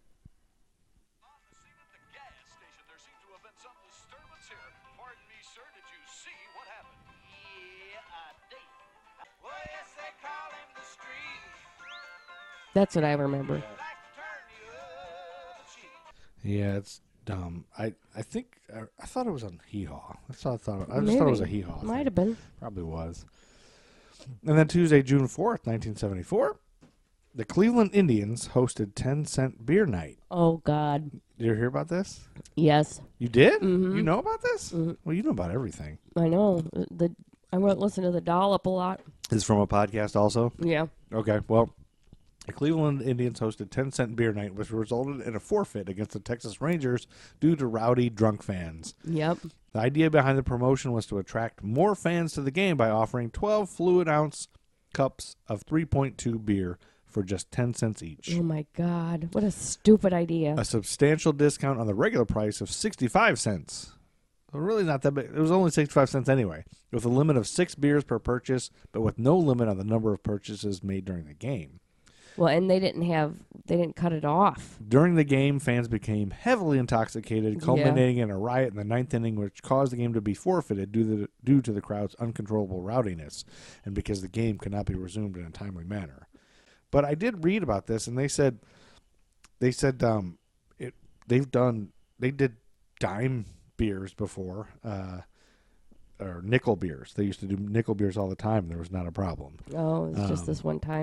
On the scene at the gas station, there seems to have been some disturbance here. Pardon me, sir, did you see what happened? Yeah, I did. Well, yes, they call him the Streak. That's what I remember. Like to turn the other cheek. Yeah, it's dumb. I I think I, I thought it was on hee haw. That's what I thought. I just thought it was a hee haw. Might have been. Probably was. And then Tuesday, June fourth, nineteen seventy four, the Cleveland Indians hosted ten cent beer night. Oh God. Did you hear about this? Yes, You did? Mhm. You know about this? Mhm. Well, you know about everything. I know. The I went listen to the Dollop a lot. This is from a podcast also? Yeah. Okay, well, the Cleveland Indians hosted ten cent beer night, which resulted in a forfeit against the Texas Rangers due to rowdy drunk fans. Yep. The idea behind the promotion was to attract more fans to the game by offering twelve fluid ounce cups of three point two beer for just ten cents each. Oh my God. What a stupid idea. A substantial discount on the regular price of sixty-five cents. So really not that big. It was only sixty-five cents anyway, with a limit of six beers per purchase, but with no limit on the number of purchases made during the game. Well, and they didn't have. They didn't cut it off. During the game, fans became heavily intoxicated, Yeah. culminating in a riot in the ninth inning, which caused the game to be forfeited due to, the, due to the crowd's uncontrollable rowdiness, and because the game could not be resumed in a timely manner. But I did read about this, and they said, they said, um, it. They've done, they did dime beers before, uh, or nickel beers. They used to do nickel beers all the time. And there was not a problem. Oh, it's just Um, this one time.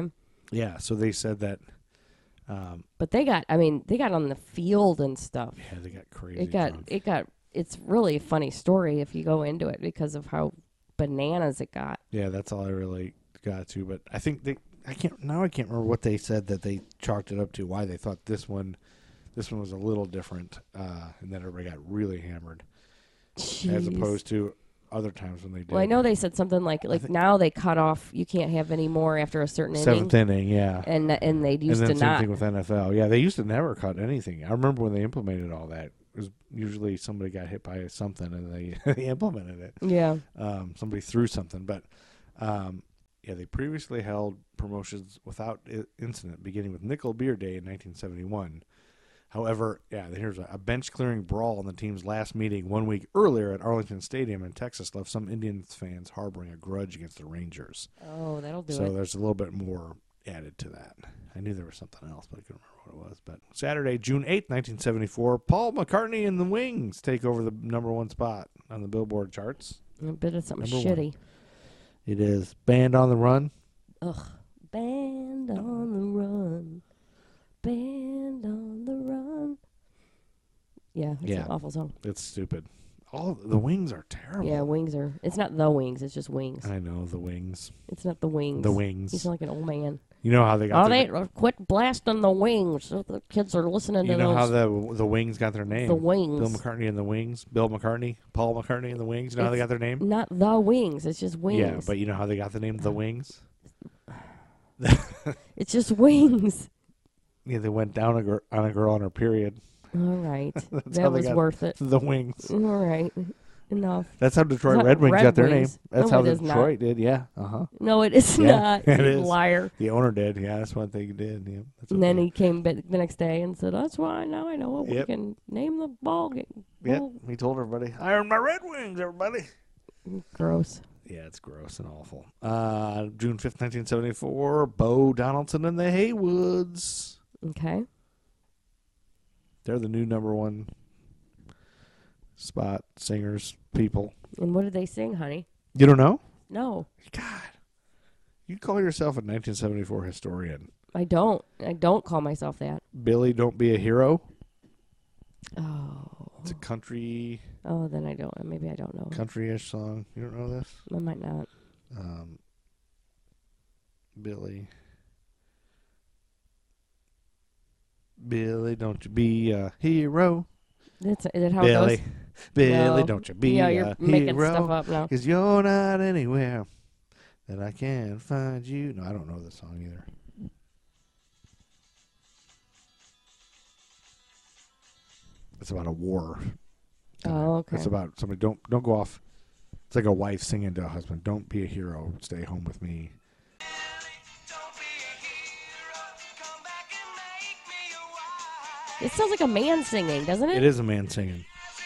Yeah, so they said that. Um, But they got, I mean, they got on the field and stuff. yeah, they got crazy. It got, drunk. it got, it's really a funny story if you go into it because of how bananas it got. Yeah, that's all I really got to. But I think they, I can't now. I can't remember what they said that they chalked it up to. Why they thought this one, this one was a little different, uh, and then everybody got really hammered, as Jeez. opposed to other times when they did. Well, I know they said something like, like think- now they cut off, you can't have any more after a certain seventh inning. inning. Yeah. And, and they And used then to same not. thing with N F L. Yeah, they used to never cut anything. I remember when they implemented all that. It was usually somebody got hit by something and they, they implemented it. Yeah. Um, somebody threw something, but um, yeah, they previously held promotions without I- incident, beginning with Nickel Beer Day in nineteen seventy-one. However, yeah, here's a, a bench clearing brawl in the team's last meeting one week earlier at Arlington Stadium in Texas left some Indians fans harboring a grudge against the Rangers. Oh, that'll do So it. there's a little bit more added to that. I knew there was something else, but I couldn't remember what it was. But Saturday, June eighth, nineteen seventy-four, Paul McCartney and the Wings take over the number one spot on the Billboard charts. A bit of something Number one. shitty. It is Band on the Run. Ugh. Band on the run. Band on the run. Yeah, it's Yeah. an awful song. It's stupid. All the Wings are terrible. Yeah, wings are. It's not the wings. It's just wings. I know the Wings. It's not the wings. The You Wings. sound like an old man. You know how they got Oh, their, they uh, quit blasting the wings. So the kids are listening You to know how those. the the Wings got their name? The Wings. Bill McCartney and the Wings. Bill McCartney, Paul McCartney and the Wings. You know how they It's got their name? Not the wings. It's just wings. Yeah, but you know how they got the name The Wings? It's just wings. Yeah, they went down a gir- on a girl on her period. All right. how that they was got- worth it. The Wings. All right. Enough. That's how Detroit not Red Wings Red got their Wings. name. That's No, how it is not. Detroit did. Yeah. Uh huh. No, it is Yeah, not. it You is. liar. The owner did. Yeah, that's what they did. Yeah. That's And then okay. he came back the next day and said, "That's why now I know what Yep. we can name the ball game." Yep. Ball- He told everybody, "I earned my Red Wings, everybody." Gross. Yeah, it's gross and awful. Uh, June fifth, nineteen seventy-four, Bo Donaldson and the Haywoods. Okay. They're the new number one spot singers, people. And what did they sing, honey? You don't know? No, God. You call yourself a nineteen seventy-four historian. I don't. I don't call myself that. Billy, Don't Be a Hero. Oh. It's a country, Oh, then I don't. Maybe I don't know. country-ish song. You don't know this? I might not. Um, Billy. Billy, don't you be a hero. That's is that how Billy. it goes? Billy, No. don't you be yeah, a you're making hero. stuff up now. Because you're not anywhere that I can find you. No, I don't know this song either. It's about a war. Oh, okay. It's about somebody. Don't don't go off. It's like a wife singing to a husband. Don't be a hero. Stay home with me. It sounds like a man singing, doesn't it? It is a man singing.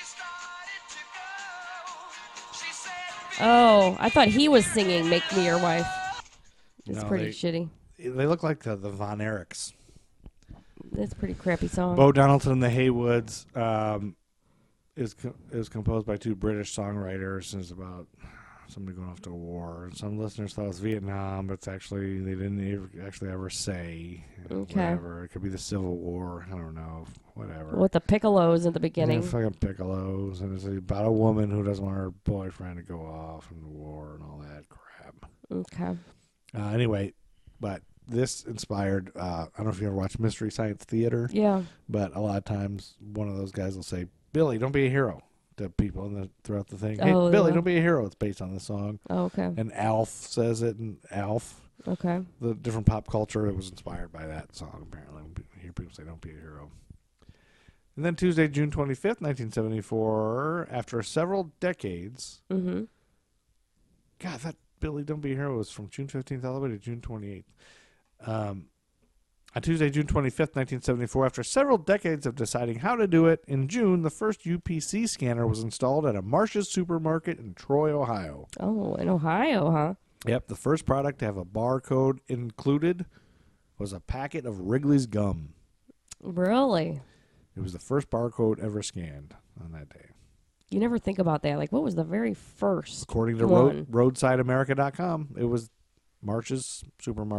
Oh, I thought he was singing "Make Me Your Wife." It's No, pretty they- shitty. They look like the, the Von Erichs. It's a pretty crappy song. Bo Donaldson and the Haywoods um, is co- is composed by two British songwriters. And it's about somebody going off to a war. And some listeners thought it was Vietnam, but it's actually they didn't ever, actually ever say. Okay. Whatever. It could be the Civil War. I don't know. Whatever. With the piccolos at the Yeah, beginning. fucking piccolos, and it's about a woman who doesn't want her boyfriend to go off in the war and all that crap. Okay. Uh, anyway, but this inspired. Uh, I don't know if you ever watched Mystery Science Theater. Yeah. But a lot of times, one of those guys will say, "Billy, don't be a hero," to people in the, throughout the thing. Hey, Oh, Billy, yeah. don't be a hero. It's based on the song. Oh, okay. And Alf says it, and Alf, Okay. the different pop culture, it was inspired by that song. Apparently, I hear people say, "Don't be a hero." And then Tuesday, June twenty-fifth, nineteen seventy-four, after several decades, Mm-hmm. God, that Billy, Don't Be a Hero was from June fifteenth all the way to June twenty-eighth. Um, on Tuesday, June twenty-fifth, nineteen seventy-four, after several decades of deciding how to do it, in June, the first U P C scanner was installed at a Marsh's supermarket in Troy, Ohio. Oh, in Ohio, huh? Yep, the first product to have a barcode included was a packet of Wrigley's gum. Really? It was the first barcode ever scanned on that day. You never think about that. Like, what was the very first According to one? road, roadside america dot com, it was Marsh's supermarket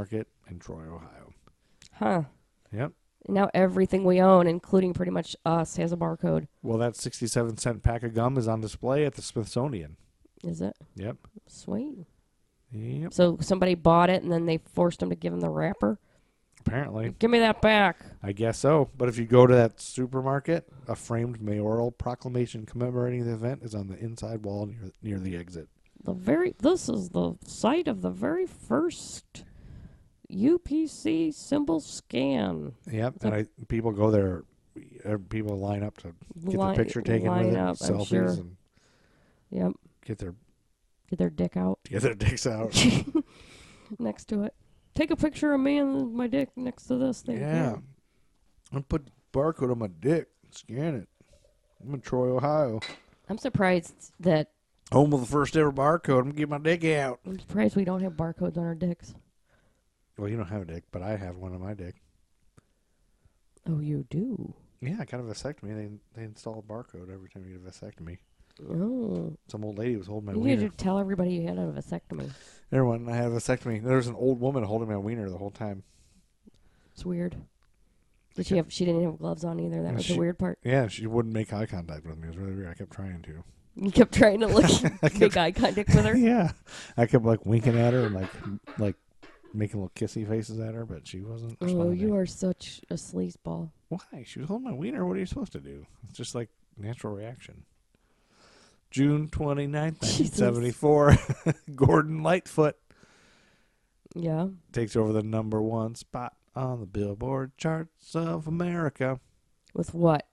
in Troy, Ohio. Huh. Yep. Now everything we own, including pretty much us, has a barcode. Well, that sixty-seven cent pack of gum is on display at the Smithsonian. Is it? Yep. Sweet. Yep. So somebody bought it and then they forced him to give him the wrapper? Apparently. Give me that back. I guess so. But if you go to that supermarket, a framed mayoral proclamation commemorating the event is on the inside wall near near the exit. The very this is the site of the very first U P C symbol scan. Yep. And I, people go there. uh, People line up to get Line- their picture taken line with it, up, I'm selfies, sure. and Yep. get their Get their dick out get their dicks out. next to it. Take a picture of me and my dick next to this thing. Yeah. I put the barcode on my dick. Scan it. I'm in Troy, Ohio. I'm surprised that Home of the first ever barcode. I'm gonna get my dick out. I'm surprised we don't have barcodes on our dicks. Well, you don't have a dick, but I have one on my dick. Oh, you do? Yeah, I got a vasectomy. They they install a barcode every time you get a vasectomy. Oh. Some old lady was holding my You wiener. need to tell everybody you had a vasectomy. Everyone, I had a vasectomy. There was an old woman holding my wiener the whole time. It's weird. Did she have? She didn't have gloves on either. That Yeah, was she- the weird part. Yeah, she wouldn't make eye contact with me. It was really weird. I kept trying to. You kept trying to look, make eye contact with her. Yeah, I kept like winking at her and like like making little kissy faces at her, but she wasn't. Oh, responding. you are such a sleazeball. Why? She was holding my wiener. What are you supposed to do? It's just like natural reaction. June twenty-ninth, nineteen seventy-four. Gordon Lightfoot Yeah. takes over the number one spot on the Billboard charts of America. With what?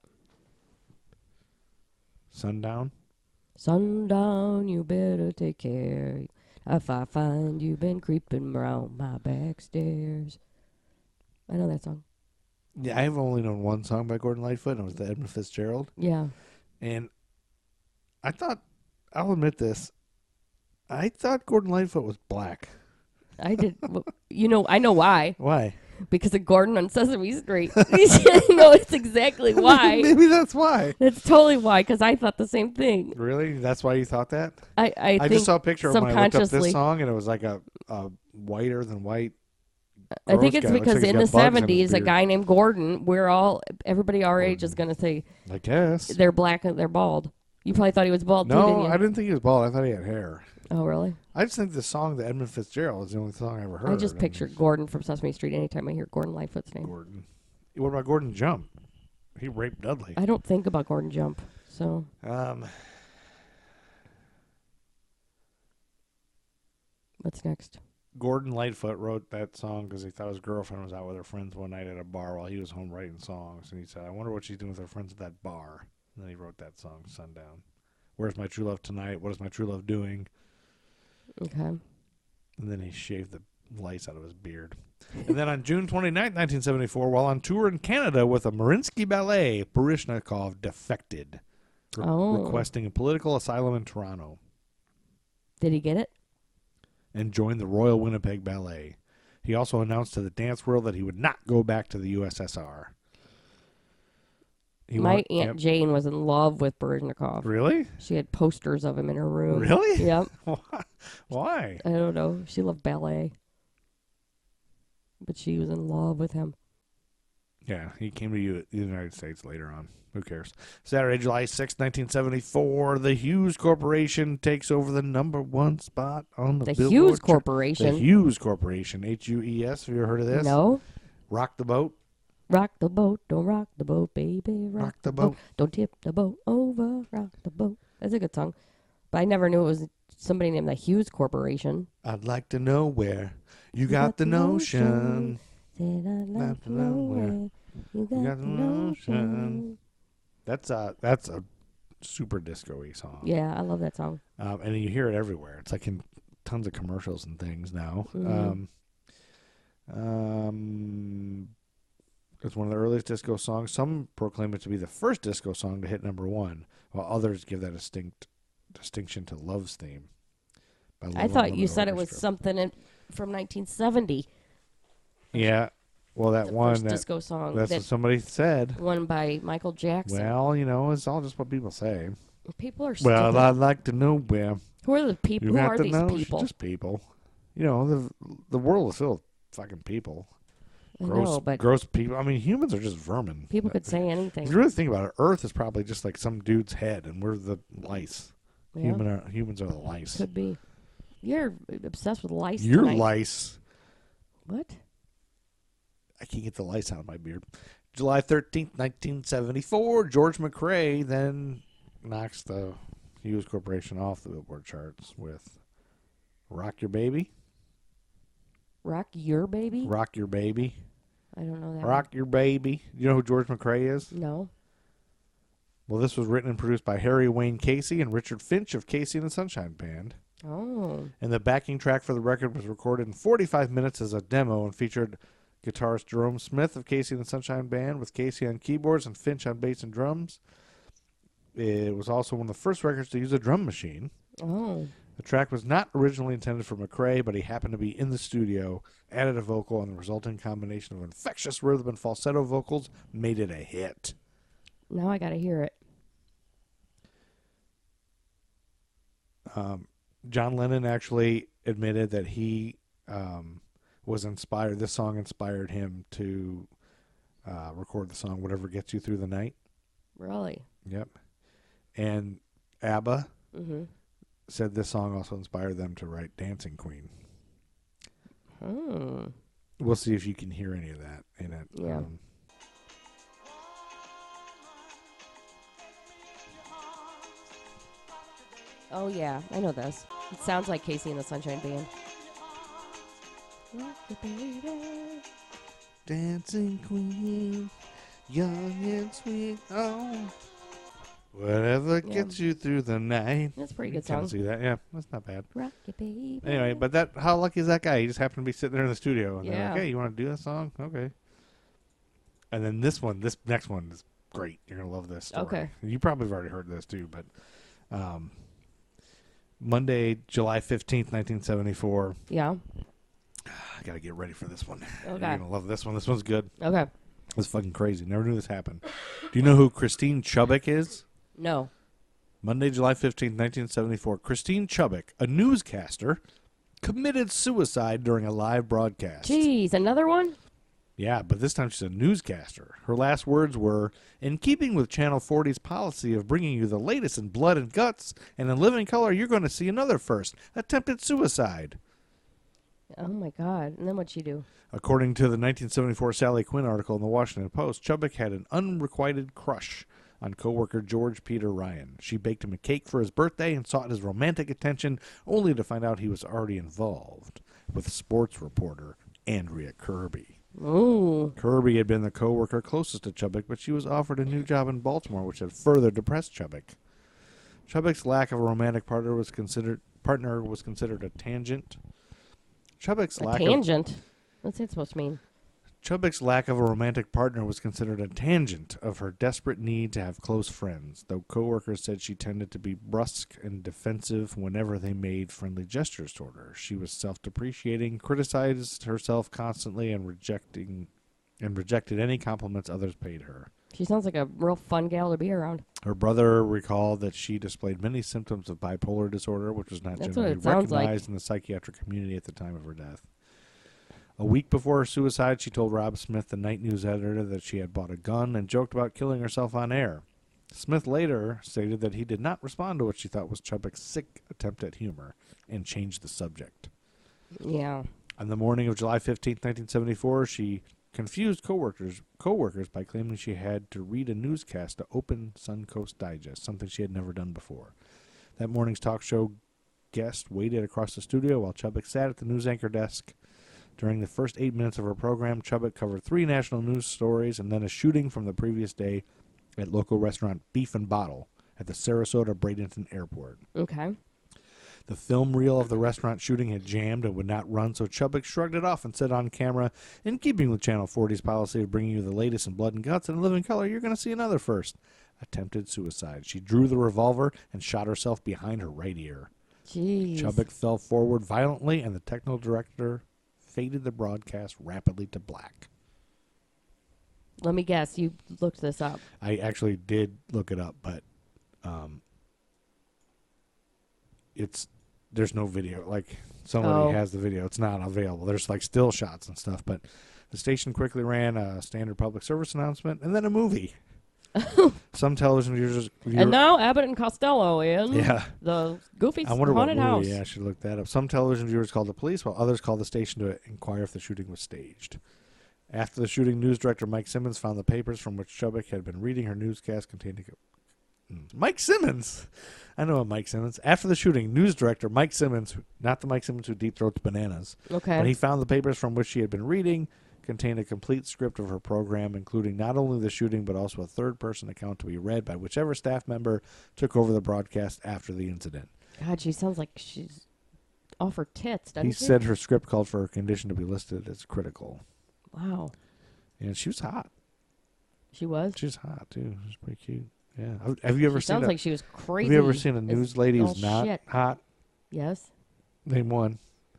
Sundown. Sundown, you better take care. If I find you been creeping around my back stairs. I know that song. Yeah, I've only known one song by Gordon Lightfoot, and it was the Edmund Fitzgerald. Yeah. And I thought, I'll admit this, I thought Gordon Lightfoot was black. I did. w- You know, I know why. Why? Because of Gordon on Sesame Street. No, it's exactly why. Maybe that's why. That's totally why, because I thought the same thing. Really? That's why you thought that? I, I, I, think just saw a picture of when I looked up this subconsciously- song, and it was like a, a whiter than white. I think gross it's guy. Looks because like he's in got the bugs in his seventies, a beard. guy named Gordon, we're all, everybody our age is going to say I guess. they're black and they're bald. You probably thought he was bald too, No, didn't you? I didn't think he was bald. I thought he had hair. Oh, really? I just think the song, the Edmund Fitzgerald, is the only song I ever heard. I just and pictured Gordon from Sesame Street anytime I hear Gordon Lightfoot's name. Gordon. What about Gordon Jump? He raped Dudley. I don't think about Gordon Jump, so Um, what's next? Gordon Lightfoot wrote that song because he thought his girlfriend was out with her friends one night at a bar while he was home writing songs. And he said, I wonder what she's doing with her friends at that bar. And then he wrote that song, Sundown. Where's my true love tonight? What is my true love doing? Okay. And then he shaved the lice out of his beard. And then on June twenty-ninth, nineteen seventy-four, while on tour in Canada with the Mariinsky Ballet, Baryshnikov defected, re- Oh. requesting a political asylum in Toronto, Did he get it? and joined the Royal Winnipeg Ballet. He also announced to the dance world that he would not go back to the U S S R. He My wa- Aunt yep. Jane was in love with Baryshnikov. Really? She had posters of him in her room. Really? Yep. Why? I don't know. She loved ballet. But she was in love with him. Yeah, he came to U- the United States later on. Who cares? Saturday, July sixth, nineteen seventy-four, the Hughes Corporation takes over the number one spot on the, The Billboard Hughes chart. Corporation. The Hughes Corporation, H U E S. Have you ever heard of this? No. Rock the Boat. Rock the boat, don't rock the boat, baby. Rock, Rock the the boat. boat. Don't tip the boat over. Rock the boat. That's a good song. But I never knew it was somebody named the Hughes Corporation. I'd like to know where you got the notion. Said I'd like Not to know nowhere. where you got, got the the notion. notion. That's a that's a super disco-y song. Yeah, I love that song. Um, and you hear it everywhere. It's like in tons of commercials and things now. Mhm. Um, um, it's one of the earliest disco songs. Some proclaim it to be the first disco song to hit number one, while others give that distinct distinction to Love's Theme. by I Love thought Unlimited you said it was Orchestra. something in, from nineteen seventy. Yeah, well, that the one first that, disco song that's that what somebody said. won by Michael Jackson. Well, you know, it's all just what people say. People are stupid. Well, I'd like to know where Who are the people? you Who got are to these know. people? Just people. You know, the the world is filled with fucking people. I Gross, know, but gross people. I mean, humans are just vermin. people could say If anything. you really think about it, Earth is probably just like some dude's head, and we're the lice. Yeah, Human are, humans are the lice. could be. You're obsessed with lice You're tonight. lice. What? I can't get the lice out of my beard. July thirteenth, nineteen seventy-four, George McRae then knocks the Hughes Corporation off the Billboard charts with Rock Your Baby. Rock Your Baby? Rock Your Baby. I don't know that. Rock Your Baby. You know who George McRae is? One. No. Well, this was written and produced by Harry Wayne Casey and Richard Finch of Casey and the Sunshine Band. Oh. And the backing track for the record was recorded in forty-five minutes as a demo and featured guitarist Jerome Smith of Casey and the Sunshine Band with Casey on keyboards and Finch on bass and drums. It was also one of the first records to use a drum machine. Oh. The track was not originally intended for McRae, but he happened to be in the studio, added a vocal, and the resulting combination of infectious rhythm and falsetto vocals made it a hit. Now I gotta hear it. Um, John Lennon actually admitted that he um, was inspired. This song inspired him to uh, record the song "Whatever Gets You Through the Night." Really? Yep. And ABBA Mm-hmm. said this song also inspired them to write "Dancing Queen." Hmm. We'll see if you can hear any of that in it. Yeah. Um, Oh, yeah. I know this. It sounds like Casey and the Sunshine Band. Rock your baby. Dancing Queen, young and sweet. Oh, whatever Yeah. gets you through the night. That's a pretty You good kinda song. see that? Yeah, that's not bad. Rock your baby. Anyway, but that how lucky is that guy? He just happened to be sitting there in the studio, and they're Yeah. like, "Hey, you want to do that song? Okay." And then this one, this next one is great. You're gonna love this story. Okay. You probably have already heard this too, but um, Monday, July fifteenth, nineteen seventy-four. Yeah. I gotta get ready for this one. Okay. You're gonna love this one. This one's good. Okay. It's fucking crazy. Never knew this happened. Do you know who Christine Chubbuck is? No. Monday, July fifteenth, nineteen seventy-four. Christine Chubbuck, a newscaster, committed suicide during a live broadcast. Jeez, another one? Yeah, but this time she's a newscaster. Her last words were, "In keeping with Channel forty's policy of bringing you the latest in blood and guts, and in living color, you're going to see another first. Attempted suicide." Oh, my God. And then what'd she do? According to the nineteen seventy-four Sally Quinn article in the Washington Post, Chubbuck had an unrequited crush on coworker George Peter Ryan. She baked him a cake for his birthday and sought his romantic attention, only to find out he was already involved with sports reporter Andrea Kirby. Ooh. Kirby had been the coworker closest to Chubbuck, but she was offered a new job in Baltimore, which had further depressed Chubbuck. Chubbuck's lack of a romantic partner was considered partner was considered a tangent. Chubbuck's A lack of tangent? What's that supposed to mean? Chubbuck's lack of a romantic partner was considered a tangent of her desperate need to have close friends, though coworkers said she tended to be brusque and defensive whenever they made friendly gestures toward her. She was self-depreciating, criticized herself constantly, and rejecting and rejected any compliments others paid her. She sounds like a real fun gal to be around. Her brother recalled that she displayed many symptoms of bipolar disorder, which was not That's what generally it sounds like. recognized in the psychiatric community at the time of her death. A week before her suicide, she told Rob Smith, the night news editor, that she had bought a gun and joked about killing herself on air. Smith later stated that he did not respond to what she thought was Chubbuck's sick attempt at humor and changed the subject. Yeah. On the morning of July fifteenth, nineteen seventy-four, she confused coworkers coworkers by claiming she had to read a newscast to open Suncoast Digest, something she had never done before. That morning's talk show guest waited across the studio while Chubbuck sat at the news anchor desk. During the first eight minutes of her program, Chubbuck covered three national news stories and then a shooting from the previous day at local restaurant Beef and Bottle at the Sarasota-Bradenton Airport. Okay. The film reel of the restaurant shooting had jammed and would not run, so Chubbuck shrugged it off and said on camera, "In keeping with Channel forty's policy of bringing you the latest in blood and guts and in living color, you're going to see another first." Attempted suicide. She drew the revolver and shot herself behind her right ear. Jeez. Chubbuck fell forward violently, and the technical director faded the broadcast rapidly to black. Let me guess. You looked this up. I actually did look it up, but um, it's there's no video. Like somebody Oh. has the video. It's not available. There's like still shots and stuff. But the station quickly ran a standard public service announcement and then a movie. Some television viewers. And now Abbott and Costello in Yeah. the Goofy I wonder what Haunted movie. House. Yeah, I should look that up. Some television viewers called the police, while others called the station to inquire if the shooting was staged. After the shooting, news director Mike Simmons found the papers from which Chubbuck had been reading her newscast containing. Mike Simmons! I know a Mike Simmons. After the shooting, news director Mike Simmons, not the Mike Simmons who deep throats bananas, Okay. but he found the papers from which she had been reading contained a complete script of her program, including not only the shooting but also a third-person account to be read by whichever staff member took over the broadcast after the incident. God, she sounds like she's off her tits, doesn't He she? said her script called for her condition to be listed as critical. Wow. And she was hot. She was? She was hot, too. She was pretty cute. Yeah. Have- Have you ever She seen sounds a, like she was crazy. Have you ever seen a as news lady all who's not shit. hot? Yes. Name one.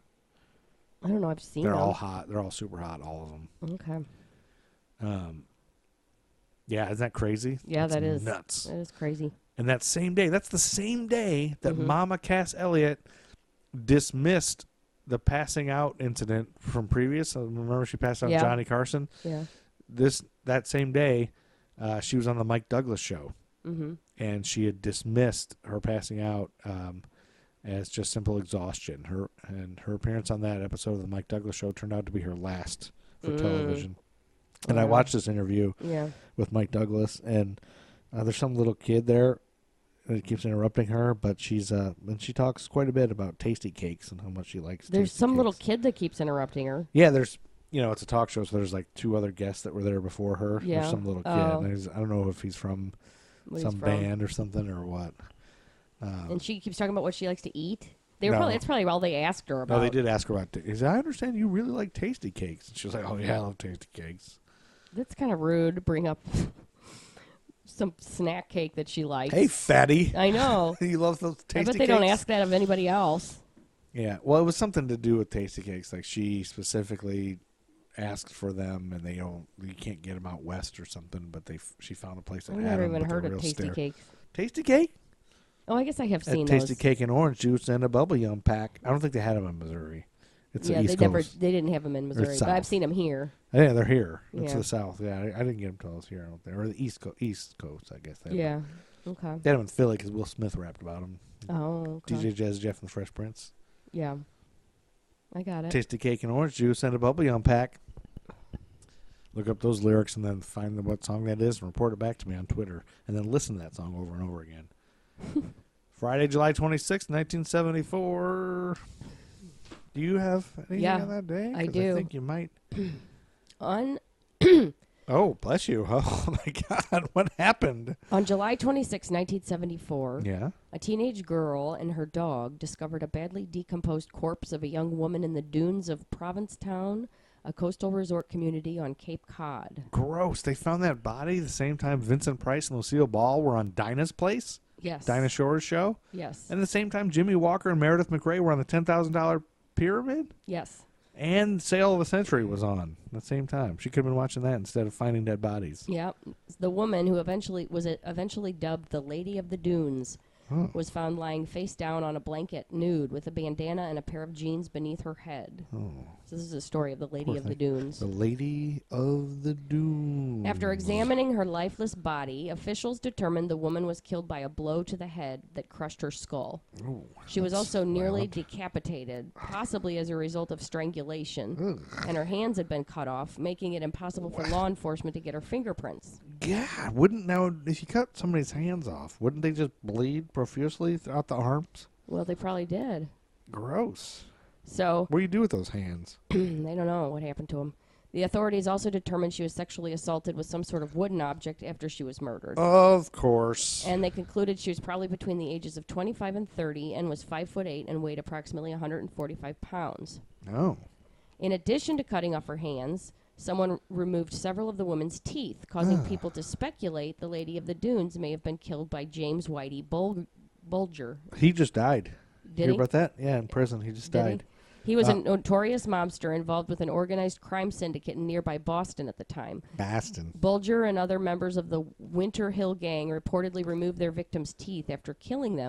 I don't know. I've seen They're them. all hot. They're all super hot, all of them. Okay. Um, yeah, isn't that crazy? Yeah, That's that is. nuts. That is crazy. And that same day, that's the same day that Mhm. Mama Cass Elliott dismissed the passing out incident from previous. uh, Remember she passed out Yeah. Johnny Carson? Yeah. This that same day, uh, she was on the Mike Douglas show, Mm-hmm. and she had dismissed her passing out um, as just simple exhaustion. Her and her appearance on that episode of the Mike Douglas show turned out to be her last for Mm. television. And I Wow. watched this interview Yeah. with Mike Douglas, and uh, there's some little kid there that keeps interrupting her, but she's uh, and she talks quite a bit about tasty cakes and how much she likes. There's Tasty some little Cakes. kid that keeps interrupting her. Yeah, there's you know it's a talk show, so there's like two other guests that were there before her. Yeah. There's some little kid. Oh. And he's- I don't know if he's from What he's some from. band or something or what. Um, And she keeps talking about what she likes to eat. They were No. probably, it's probably all they asked her about. no, they did ask her about. T- he said, I understand you really like tasty cakes. And she was like, Oh yeah, I love tasty cakes. That's kind of rude to bring up some snack cake that she likes. Hey, fatty. I know. You love those tasty I bet they cakes? don't ask that of anybody else. Yeah, well, it was something to do with tasty cakes. Like she specifically asked for them, and they don't. You can't get them out west or something. But they, f- she found a place that I've had never them. even but they heard were of real tasty stare. cakes. Tasty cake? Oh, I guess I have Had seen tasty those. cake and orange juice and a bubble yum pack. I don't think they had them in Missouri. It's yeah, the they East never, Coast. they didn't have them in Missouri, but I've south. seen them here. Yeah, they're here. It's Yeah. the South. Yeah, I, I didn't get them till I was here. Out there, or the East Coast. East Coast, I guess. They had Yeah. them. Okay. They had them in Philly because Will Smith rapped about them. Oh, okay. D J Jazz Jeff and the Fresh Prince. Yeah. I got it. Tasty cake and orange juice and a bubble yum pack. Look up those lyrics and then find the, what song that is and report it back to me on Twitter. And then listen to that song over and over again. Friday, July twenty-sixth, nineteen seventy-four. Do you have anything Yeah, on that day? I 'Cause do. I think you might. On Oh, bless you. Oh, my God. What happened? on July twenty-sixth, nineteen seventy-four, Yeah. a teenage girl and her dog discovered a badly decomposed corpse of a young woman in the dunes of Provincetown, a coastal resort community on Cape Cod. Gross. They found that body the same time Vincent Price and Lucille Ball were on Dinah's Place, Yes. Dinah Shore's show. Yes. And at the same time, Jimmy Walker and Meredith McRae were on the ten thousand dollars Pyramid. Yes. And Sale of the Century was on at the same time. She could have been watching that instead of finding dead bodies. Yeah. The woman who eventually was it eventually dubbed the Lady of the Dunes Oh. was found lying face down on a blanket, nude, with a bandana and a pair of jeans beneath her head. Oh. So this is a story of the Lady Poor of the thing. Dunes. The Lady of the Dunes. After examining her lifeless body, officials determined the woman was killed by a blow to the head that crushed her skull. Oh, She was that's also nearly violent. decapitated, possibly as a result of strangulation, and her hands had been cut off, making it impossible for law enforcement to get her fingerprints. God, wouldn't now if you cut somebody's hands off, wouldn't they just bleed profusely throughout the arms? Well, they probably did. Gross. So What do you do with those hands? they don't know what happened to him. The authorities also determined she was sexually assaulted with some sort of wooden object after she was murdered. Of course. And they concluded she was probably between the ages of twenty-five and thirty and was five foot eight and weighed approximately one hundred forty-five pounds. Oh. In addition to cutting off her hands, someone removed several of the woman's teeth, causing people to speculate the Lady of the Dunes may have been killed by James Whitey Bul- Bulger. He just died. Did Hear he? about that? Yeah, in prison. He just Did he? died. He was Uh, a notorious mobster involved with an organized crime syndicate in nearby Boston at the time. Bastin. Bulger and other members of the Winter Hill Gang reportedly removed their victims' teeth after killing them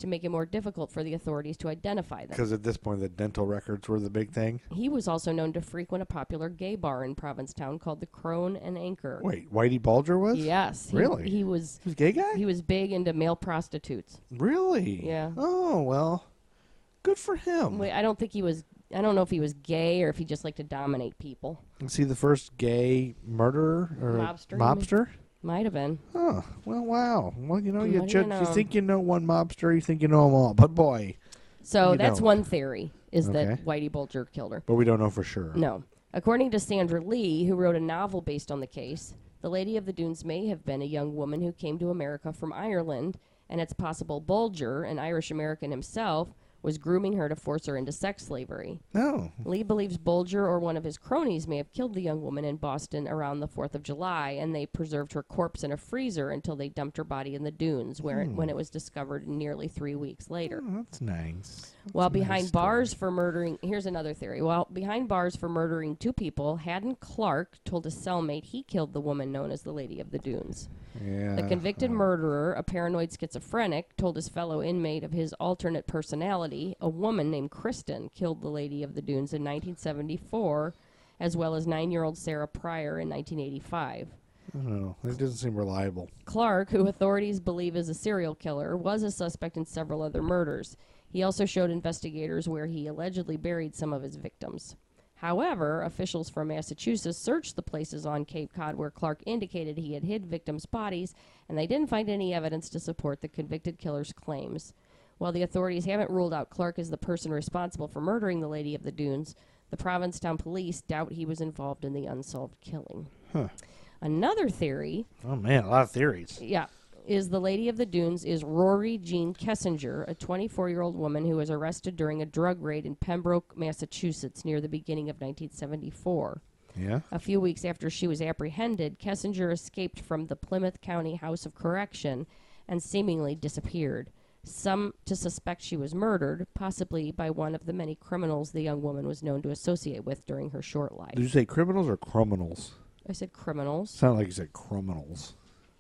to make it more difficult for the authorities to identify them. Because at this point, the dental records were the big thing. He was also known to frequent a popular gay bar in Provincetown called the Crone and Anchor. Wait, Whitey Bulger was? Yes. He, Really? He was He was a gay guy? he was big into male prostitutes. Really? Yeah. Oh, well, good for him. Wait, I don't think he was I don't know if he was gay or if he just liked to dominate people. Is he the first gay murderer or Mobster, you mean? mobster? Might have been. Oh, well, wow. Well, you know, What you, do ju- you you know? think you know one mobster, you think you know them all. But boy, So You that's don't. one theory, is Okay. that Whitey Bulger killed her. but we don't know for sure. No. According to Sandra Lee, who wrote a novel based on the case, the Lady of the Dunes may have been a young woman who came to America from Ireland, and it's possible Bulger, an Irish-American himself, was grooming her to force her into sex slavery. No. Lee believes Bulger or one of his cronies may have killed the young woman in Boston around the fourth of July, and they preserved her corpse in a freezer until they dumped her body in the dunes, where it, when it was discovered nearly three weeks later. Oh, that's nice. That's While a nice behind story. bars for murdering, here's another theory. While behind bars for murdering two people, Haddon Clark told a cellmate he killed the woman known as the Lady of the Dunes. Yeah. The convicted oh. murderer, a paranoid schizophrenic, told his fellow inmate of his alternate personality. A woman named Kristen killed the Lady of the Dunes in nineteen seventy-four, as well as nine-year-old Sarah Pryor in nineteen eighty-five. I don't know. It doesn't seem reliable. Clark, who authorities believe is a serial killer, was a suspect in several other murders. He also showed investigators where he allegedly buried some of his victims. However, officials from Massachusetts searched the places on Cape Cod where Clark indicated he had hid victims' bodies, and they didn't find any evidence to support the convicted killer's claims. While the authorities haven't ruled out Clark as the person responsible for murdering the Lady of the Dunes, the Provincetown police doubt he was involved in the unsolved killing. Huh. Another theory, Oh, man, a lot of theories. yeah, is the Lady of the Dunes is Rory Jean Kessinger, a twenty-four-year-old woman who was arrested during a drug raid in Pembroke, Massachusetts, near the beginning of nineteen seventy-four. Yeah? A few weeks after she was apprehended, Kessinger escaped from the Plymouth County House of Correction and seemingly disappeared. Some to suspect she was murdered, possibly by one of the many criminals the young woman was known to associate with during her short life. Did you say criminals or criminals? I said criminals. Sounded like you said criminals.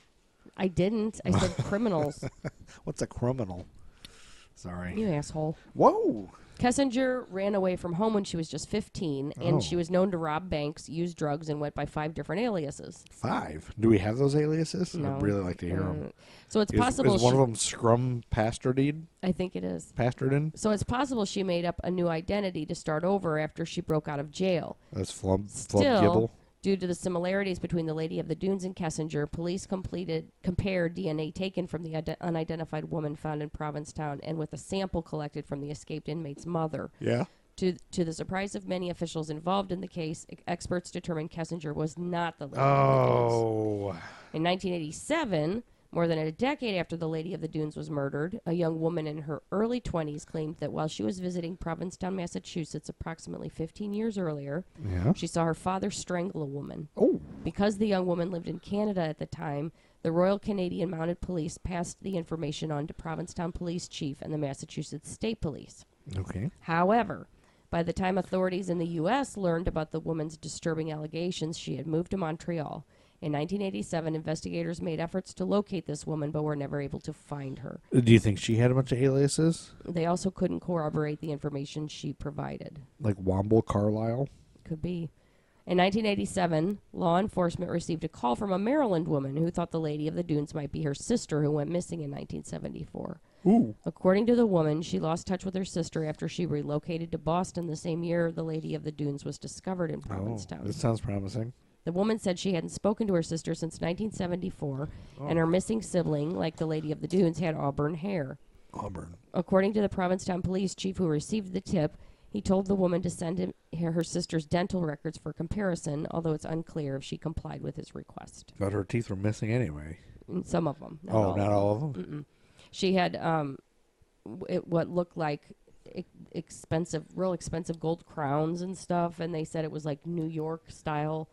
I didn't. I said criminals. What's a criminal? Sorry. You asshole. Whoa. Kessinger ran away from home when she was just fifteen, and Oh. she was known to rob banks, use drugs, and went by five different aliases. Five. Do we have those aliases? No. I'd really like to hear them. Uh, So it's Is, possible. is one she- of them Scrum Pasterdeed? I think it is. Pasterden? So it's possible she made up a new identity to start over after she broke out of jail. That's Flub, Flub Still, Gibble. due to the similarities between the Lady of the Dunes and Kessinger, police completed compared D N A taken from the ide- unidentified woman found in Provincetown and with a sample collected from the escaped inmate's mother. Yeah. To to the surprise of many officials involved in the case, e- experts determined Kessinger was not the Lady of the Dunes. Oh. In nineteen eighty-seven, more than a decade after the Lady of the Dunes was murdered, a young woman in her early twenties claimed that while she was visiting Provincetown, Massachusetts approximately fifteen years earlier, Yeah. she saw her father strangle a woman. Oh. Because the young woman lived in Canada at the time, the Royal Canadian Mounted Police passed the information on to Provincetown Police Chief and the Massachusetts State Police. Okay. However, by the time authorities in the U S learned about the woman's disturbing allegations, she had moved to Montreal. In nineteen eighty-seven, investigators made efforts to locate this woman, but were never able to find her. Do you think she had a bunch of aliases? They also couldn't corroborate the information she provided. Like Womble Carlisle? Could be. In nineteen eighty-seven, law enforcement received a call from a Maryland woman who thought the Lady of the Dunes might be her sister who went missing in nineteen seventy-four. Ooh. According to the woman, she lost touch with her sister after she relocated to Boston the same year the Lady of the Dunes was discovered in Oh, Provincetown. this sounds promising. The woman said she hadn't spoken to her sister since nineteen seventy-four, and her missing sibling, like the Lady of the Dunes, had auburn hair. Auburn. According to the Provincetown police chief who received the tip, he told the woman to send him her her sister's dental records for comparison, although it's unclear if she complied with his request. But her teeth were missing anyway. Mm, Some of them. Not oh, all not of all of them? them. Mm-mm. She had um, w- it, what looked like e- expensive, real expensive gold crowns and stuff, and they said it was like New York style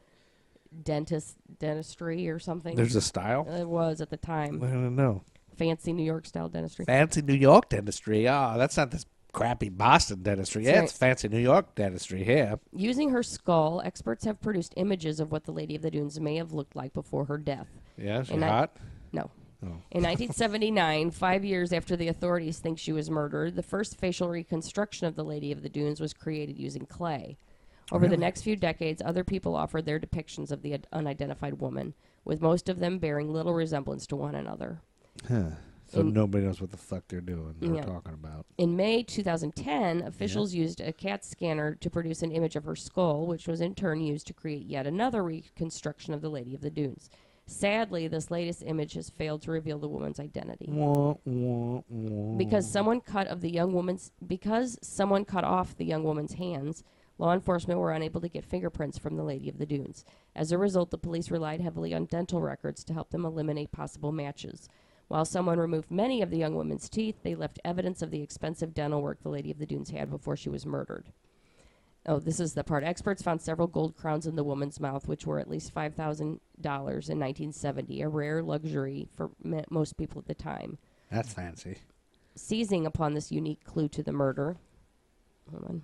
dentist dentistry or something. There's a style? It was at the I time don't know. fancy New York style dentistry. Fancy New York dentistry. Ah, that's not this crappy Boston dentistry. That's Yeah, right. it's fancy New York dentistry here. Using her skull, experts have produced images of what the Lady of the Dunes may have looked like before her death. Yeah, she And I- hot? No. Oh. In nineteen seventy-nine, five years after the authorities think she was murdered, the first facial reconstruction of the Lady of the Dunes was created using clay. Over the Really? next few decades, other people offered their depictions of the ad- unidentified woman, with most of them bearing little resemblance to one another. Huh. So In- nobody knows what the fuck they're doing. They're Yeah. talking about. In May two thousand ten, officials used a CAT scanner to produce an image of her skull, which was in turn used to create yet another reconstruction of the Lady of the Dunes. Sadly, this latest image has failed to reveal the woman's identity. Wah, wah, wah. Because someone cut of the young woman's because someone cut off the young woman's hands, law enforcement were unable to get fingerprints from the Lady of the Dunes. As a result, the police relied heavily on dental records to help them eliminate possible matches. While someone removed many of the young woman's teeth, they left evidence of the expensive dental work the Lady of the Dunes had before she was murdered. Oh, this is the part. Experts found several gold crowns in the woman's mouth, which were at least five thousand dollars in nineteen seventy, a rare luxury for me- most people at the time. That's fancy. Seizing upon this unique clue to the murder, hold on,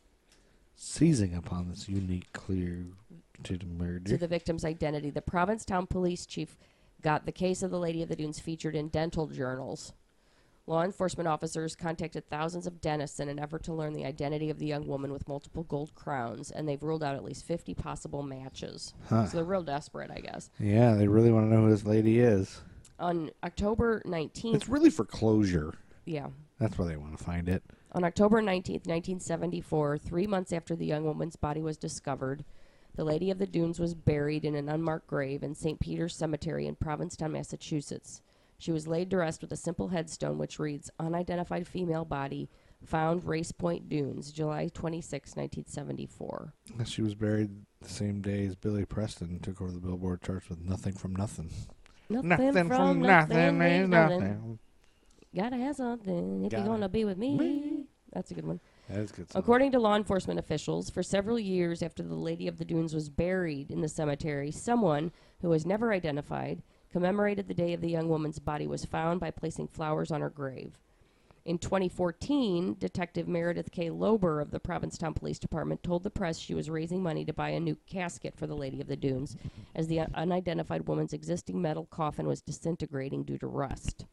Seizing upon this unique clue to the murder. to the victim's identity, the Provincetown police chief got the case of the Lady of the Dunes featured in dental journals. Law enforcement officers contacted thousands of dentists in an effort to learn the identity of the young woman with multiple gold crowns, and they've ruled out at least fifty possible matches. Huh. So they're real desperate, I guess. Yeah, they really want to know who this lady is. On October nineteenth, It's really for closure. yeah, That's why they want to find it. on October nineteenth, nineteen seventy-four, three months after the young woman's body was discovered, the Lady of the Dunes was buried in an unmarked grave in Saint Peter's Cemetery in Provincetown, Massachusetts. She was laid to rest with a simple headstone which reads, "Unidentified female body, found Race Point Dunes, July twenty-sixth, nineteen seventy-four." She was buried the same day as Billy Preston took over the Billboard charts with Nothing from Nothing. Nothing, Nothing from, from nothing, nothing means is nothing. nothing. Gotta have something if Gotta you're gonna be with me. me. That's a good one. That is good stuff. According to law enforcement officials, for several years after the Lady of the Dunes was buried in the cemetery, someone, who was never identified, commemorated the day of the young woman's body was found by placing flowers on her grave. In twenty fourteen, Detective Meredith K. Lober of the Provincetown Police Department told the press she was raising money to buy a new casket for the Lady of the Dunes, as the un- unidentified woman's existing metal coffin was disintegrating due to rust.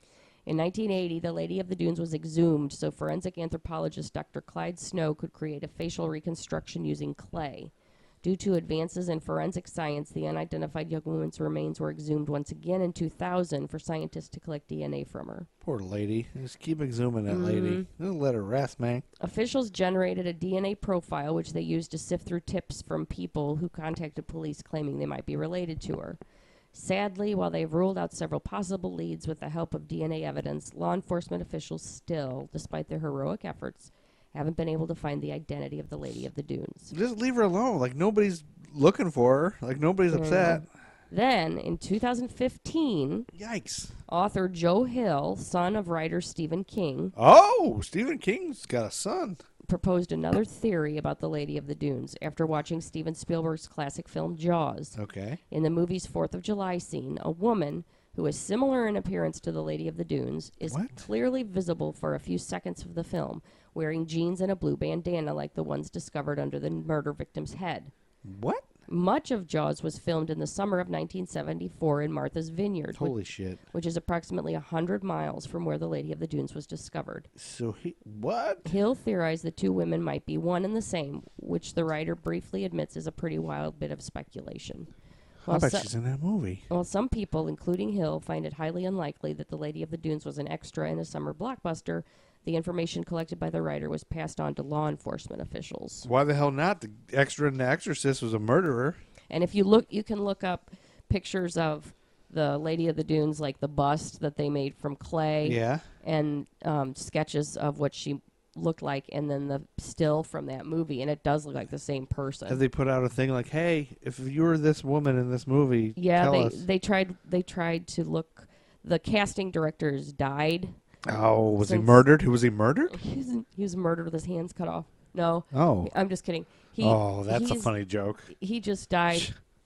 In nineteen eighty, the Lady of the Dunes was exhumed so forensic anthropologist Doctor Clyde Snow could create a facial reconstruction using clay. Due to advances in forensic science, the unidentified young woman's remains were exhumed once again in two thousand for scientists to collect D N A from her. Poor lady. Just keep exhuming that lady. Don't let her rest, man. Officials generated a D N A profile which they used to sift through tips from people who contacted police claiming they might be related to her. Sadly, while they've ruled out several possible leads with the help of D N A evidence, law enforcement officials still, despite their heroic efforts, haven't been able to find the identity of the Lady of the Dunes. Just leave her alone. Like, nobody's looking for her. Like, nobody's upset. Then, in two thousand fifteen, Yikes. author Joe Hill, son of writer Stephen King, Oh, Stephen King's got a son. proposed another theory about the Lady of the Dunes after watching Steven Spielberg's classic film Jaws. Okay. In the movie's fourth of July scene, a woman who is similar in appearance to the Lady of the Dunes is What? clearly visible for a few seconds of the film, wearing jeans and a blue bandana like the ones discovered under the murder victim's head. What? Much of Jaws was filmed in the summer of nineteen seventy-four in Martha's Vineyard, which, Holy shit. which is approximately one hundred miles from where the Lady of the Dunes was discovered. So he. What? Hill theorized the two women might be one and the same, which the writer briefly admits is a pretty wild bit of speculation. I While bet so- she's in that movie. While some people, including Hill, find it highly unlikely that the Lady of the Dunes was an extra in a summer blockbuster, the information collected by the writer was passed on to law enforcement officials. Why the hell not? The extra in The Exorcist was a murderer. And if you look, you can look up pictures of the Lady of the Dunes, like the bust that they made from clay, Yeah. and um, sketches of what she looked like, and then the still from that movie, and it does look like the same person. Have they put out a thing like, hey, if you were this woman in this movie, yeah, tell they us. they tried they tried to look. The casting directors died. Oh, was he Since- murdered? Who was he murdered? He was, he was murdered with his hands cut off. No, Oh. I'm just kidding. He, oh, that's a he's- funny joke. He just died.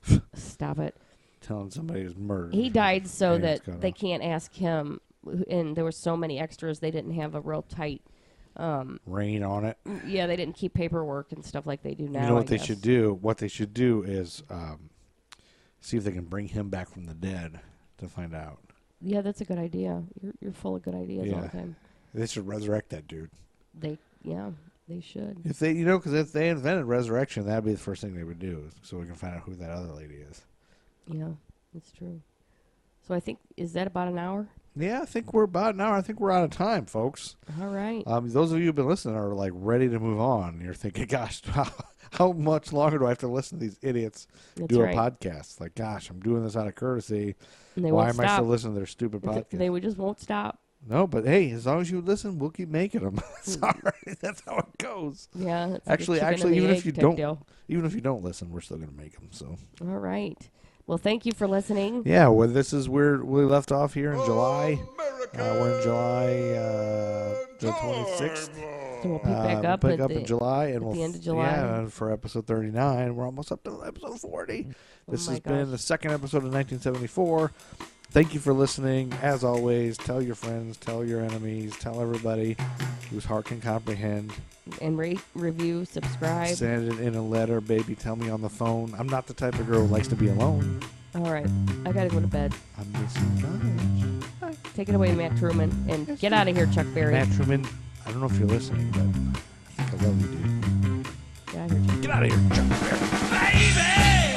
Stop it. Telling somebody was murdered. He died so Hands that cut they off. can't ask him. And there were so many extras, they didn't have a real tight. Um, Rain on it. yeah, they didn't keep paperwork and stuff like they do now. you know what I they guess. should do? What they should do is um, see if they can bring him back from the dead to find out. Yeah, that's a good idea. You're you're full of good ideas all Yeah. the time. They should resurrect that dude. They yeah, they should. If they, you know, because if they invented resurrection, that'd be the first thing they would do, so we can find out who that other lady is. Yeah, that's true. So I think is that about an hour? Yeah, I think we're about an hour. I think we're out of time, folks. All right. Um, those of you who've been listening are like ready to move on. You're thinking, gosh, how, how much longer do I have to listen to these idiots That's do right. a podcast? Like, gosh, I'm doing this out of courtesy. And they Why won't am I stop. still listening to their stupid If podcast? They, they would just won't stop. No, but hey, as long as you listen, we'll keep making them. Sorry, that's how it goes. Yeah. That's like a Actually, chicken actually, and the even if egg you type don't, deal. even if you don't listen, we're still gonna make them. So All right. Well, thank you for listening. yeah, well, this is where we left off here in July. Uh, we're in July uh, the twenty-sixth. So we'll pick Uh, back we'll up pick at up the, in July, and at we'll the f- end of July. Yeah, and for episode thirty-nine, we're almost up to episode forty. Oh This my has been gosh. the second episode of nineteen seventy-four. Thank you for listening. As always, tell your friends, tell your enemies, tell everybody whose heart can comprehend. And rate, review, subscribe. Send it in a letter, baby. Tell me on the phone. I'm not the type of girl who likes to be alone. All right. I got to go to bed. I'm missing much. Take it away, Matt Truman. And get out of here, Chuck Berry. Matt Truman, I don't know if you're listening, but I think I love you, dude. Get out of here, Chuck. Get out of here, Chuck Berry. Baby,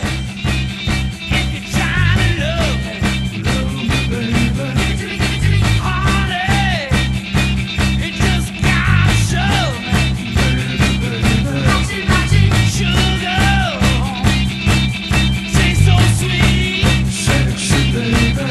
if you're trying to love me, love me, baby. Honey, you just gotta show me, baby, baby. Sugar, taste so sweet, sexy, baby.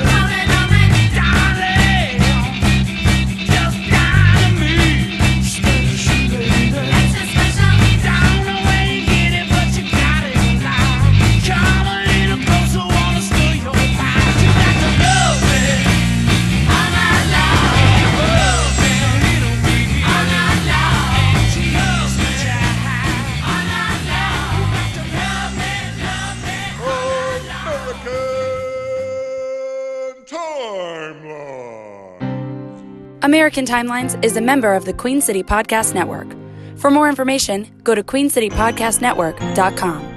Darling, just gotta meet, special, baby. Don't know where you get it, but you got it alive. Come a little closer, wanna stir your pie. You got to love me all night long. Love me a little baby all night long. And just a child all night long. You got to love me, love me all night long. American Timeline. American Timelines is a member of the Queen City Podcast Network. For more information, go to queen city podcast network dot com.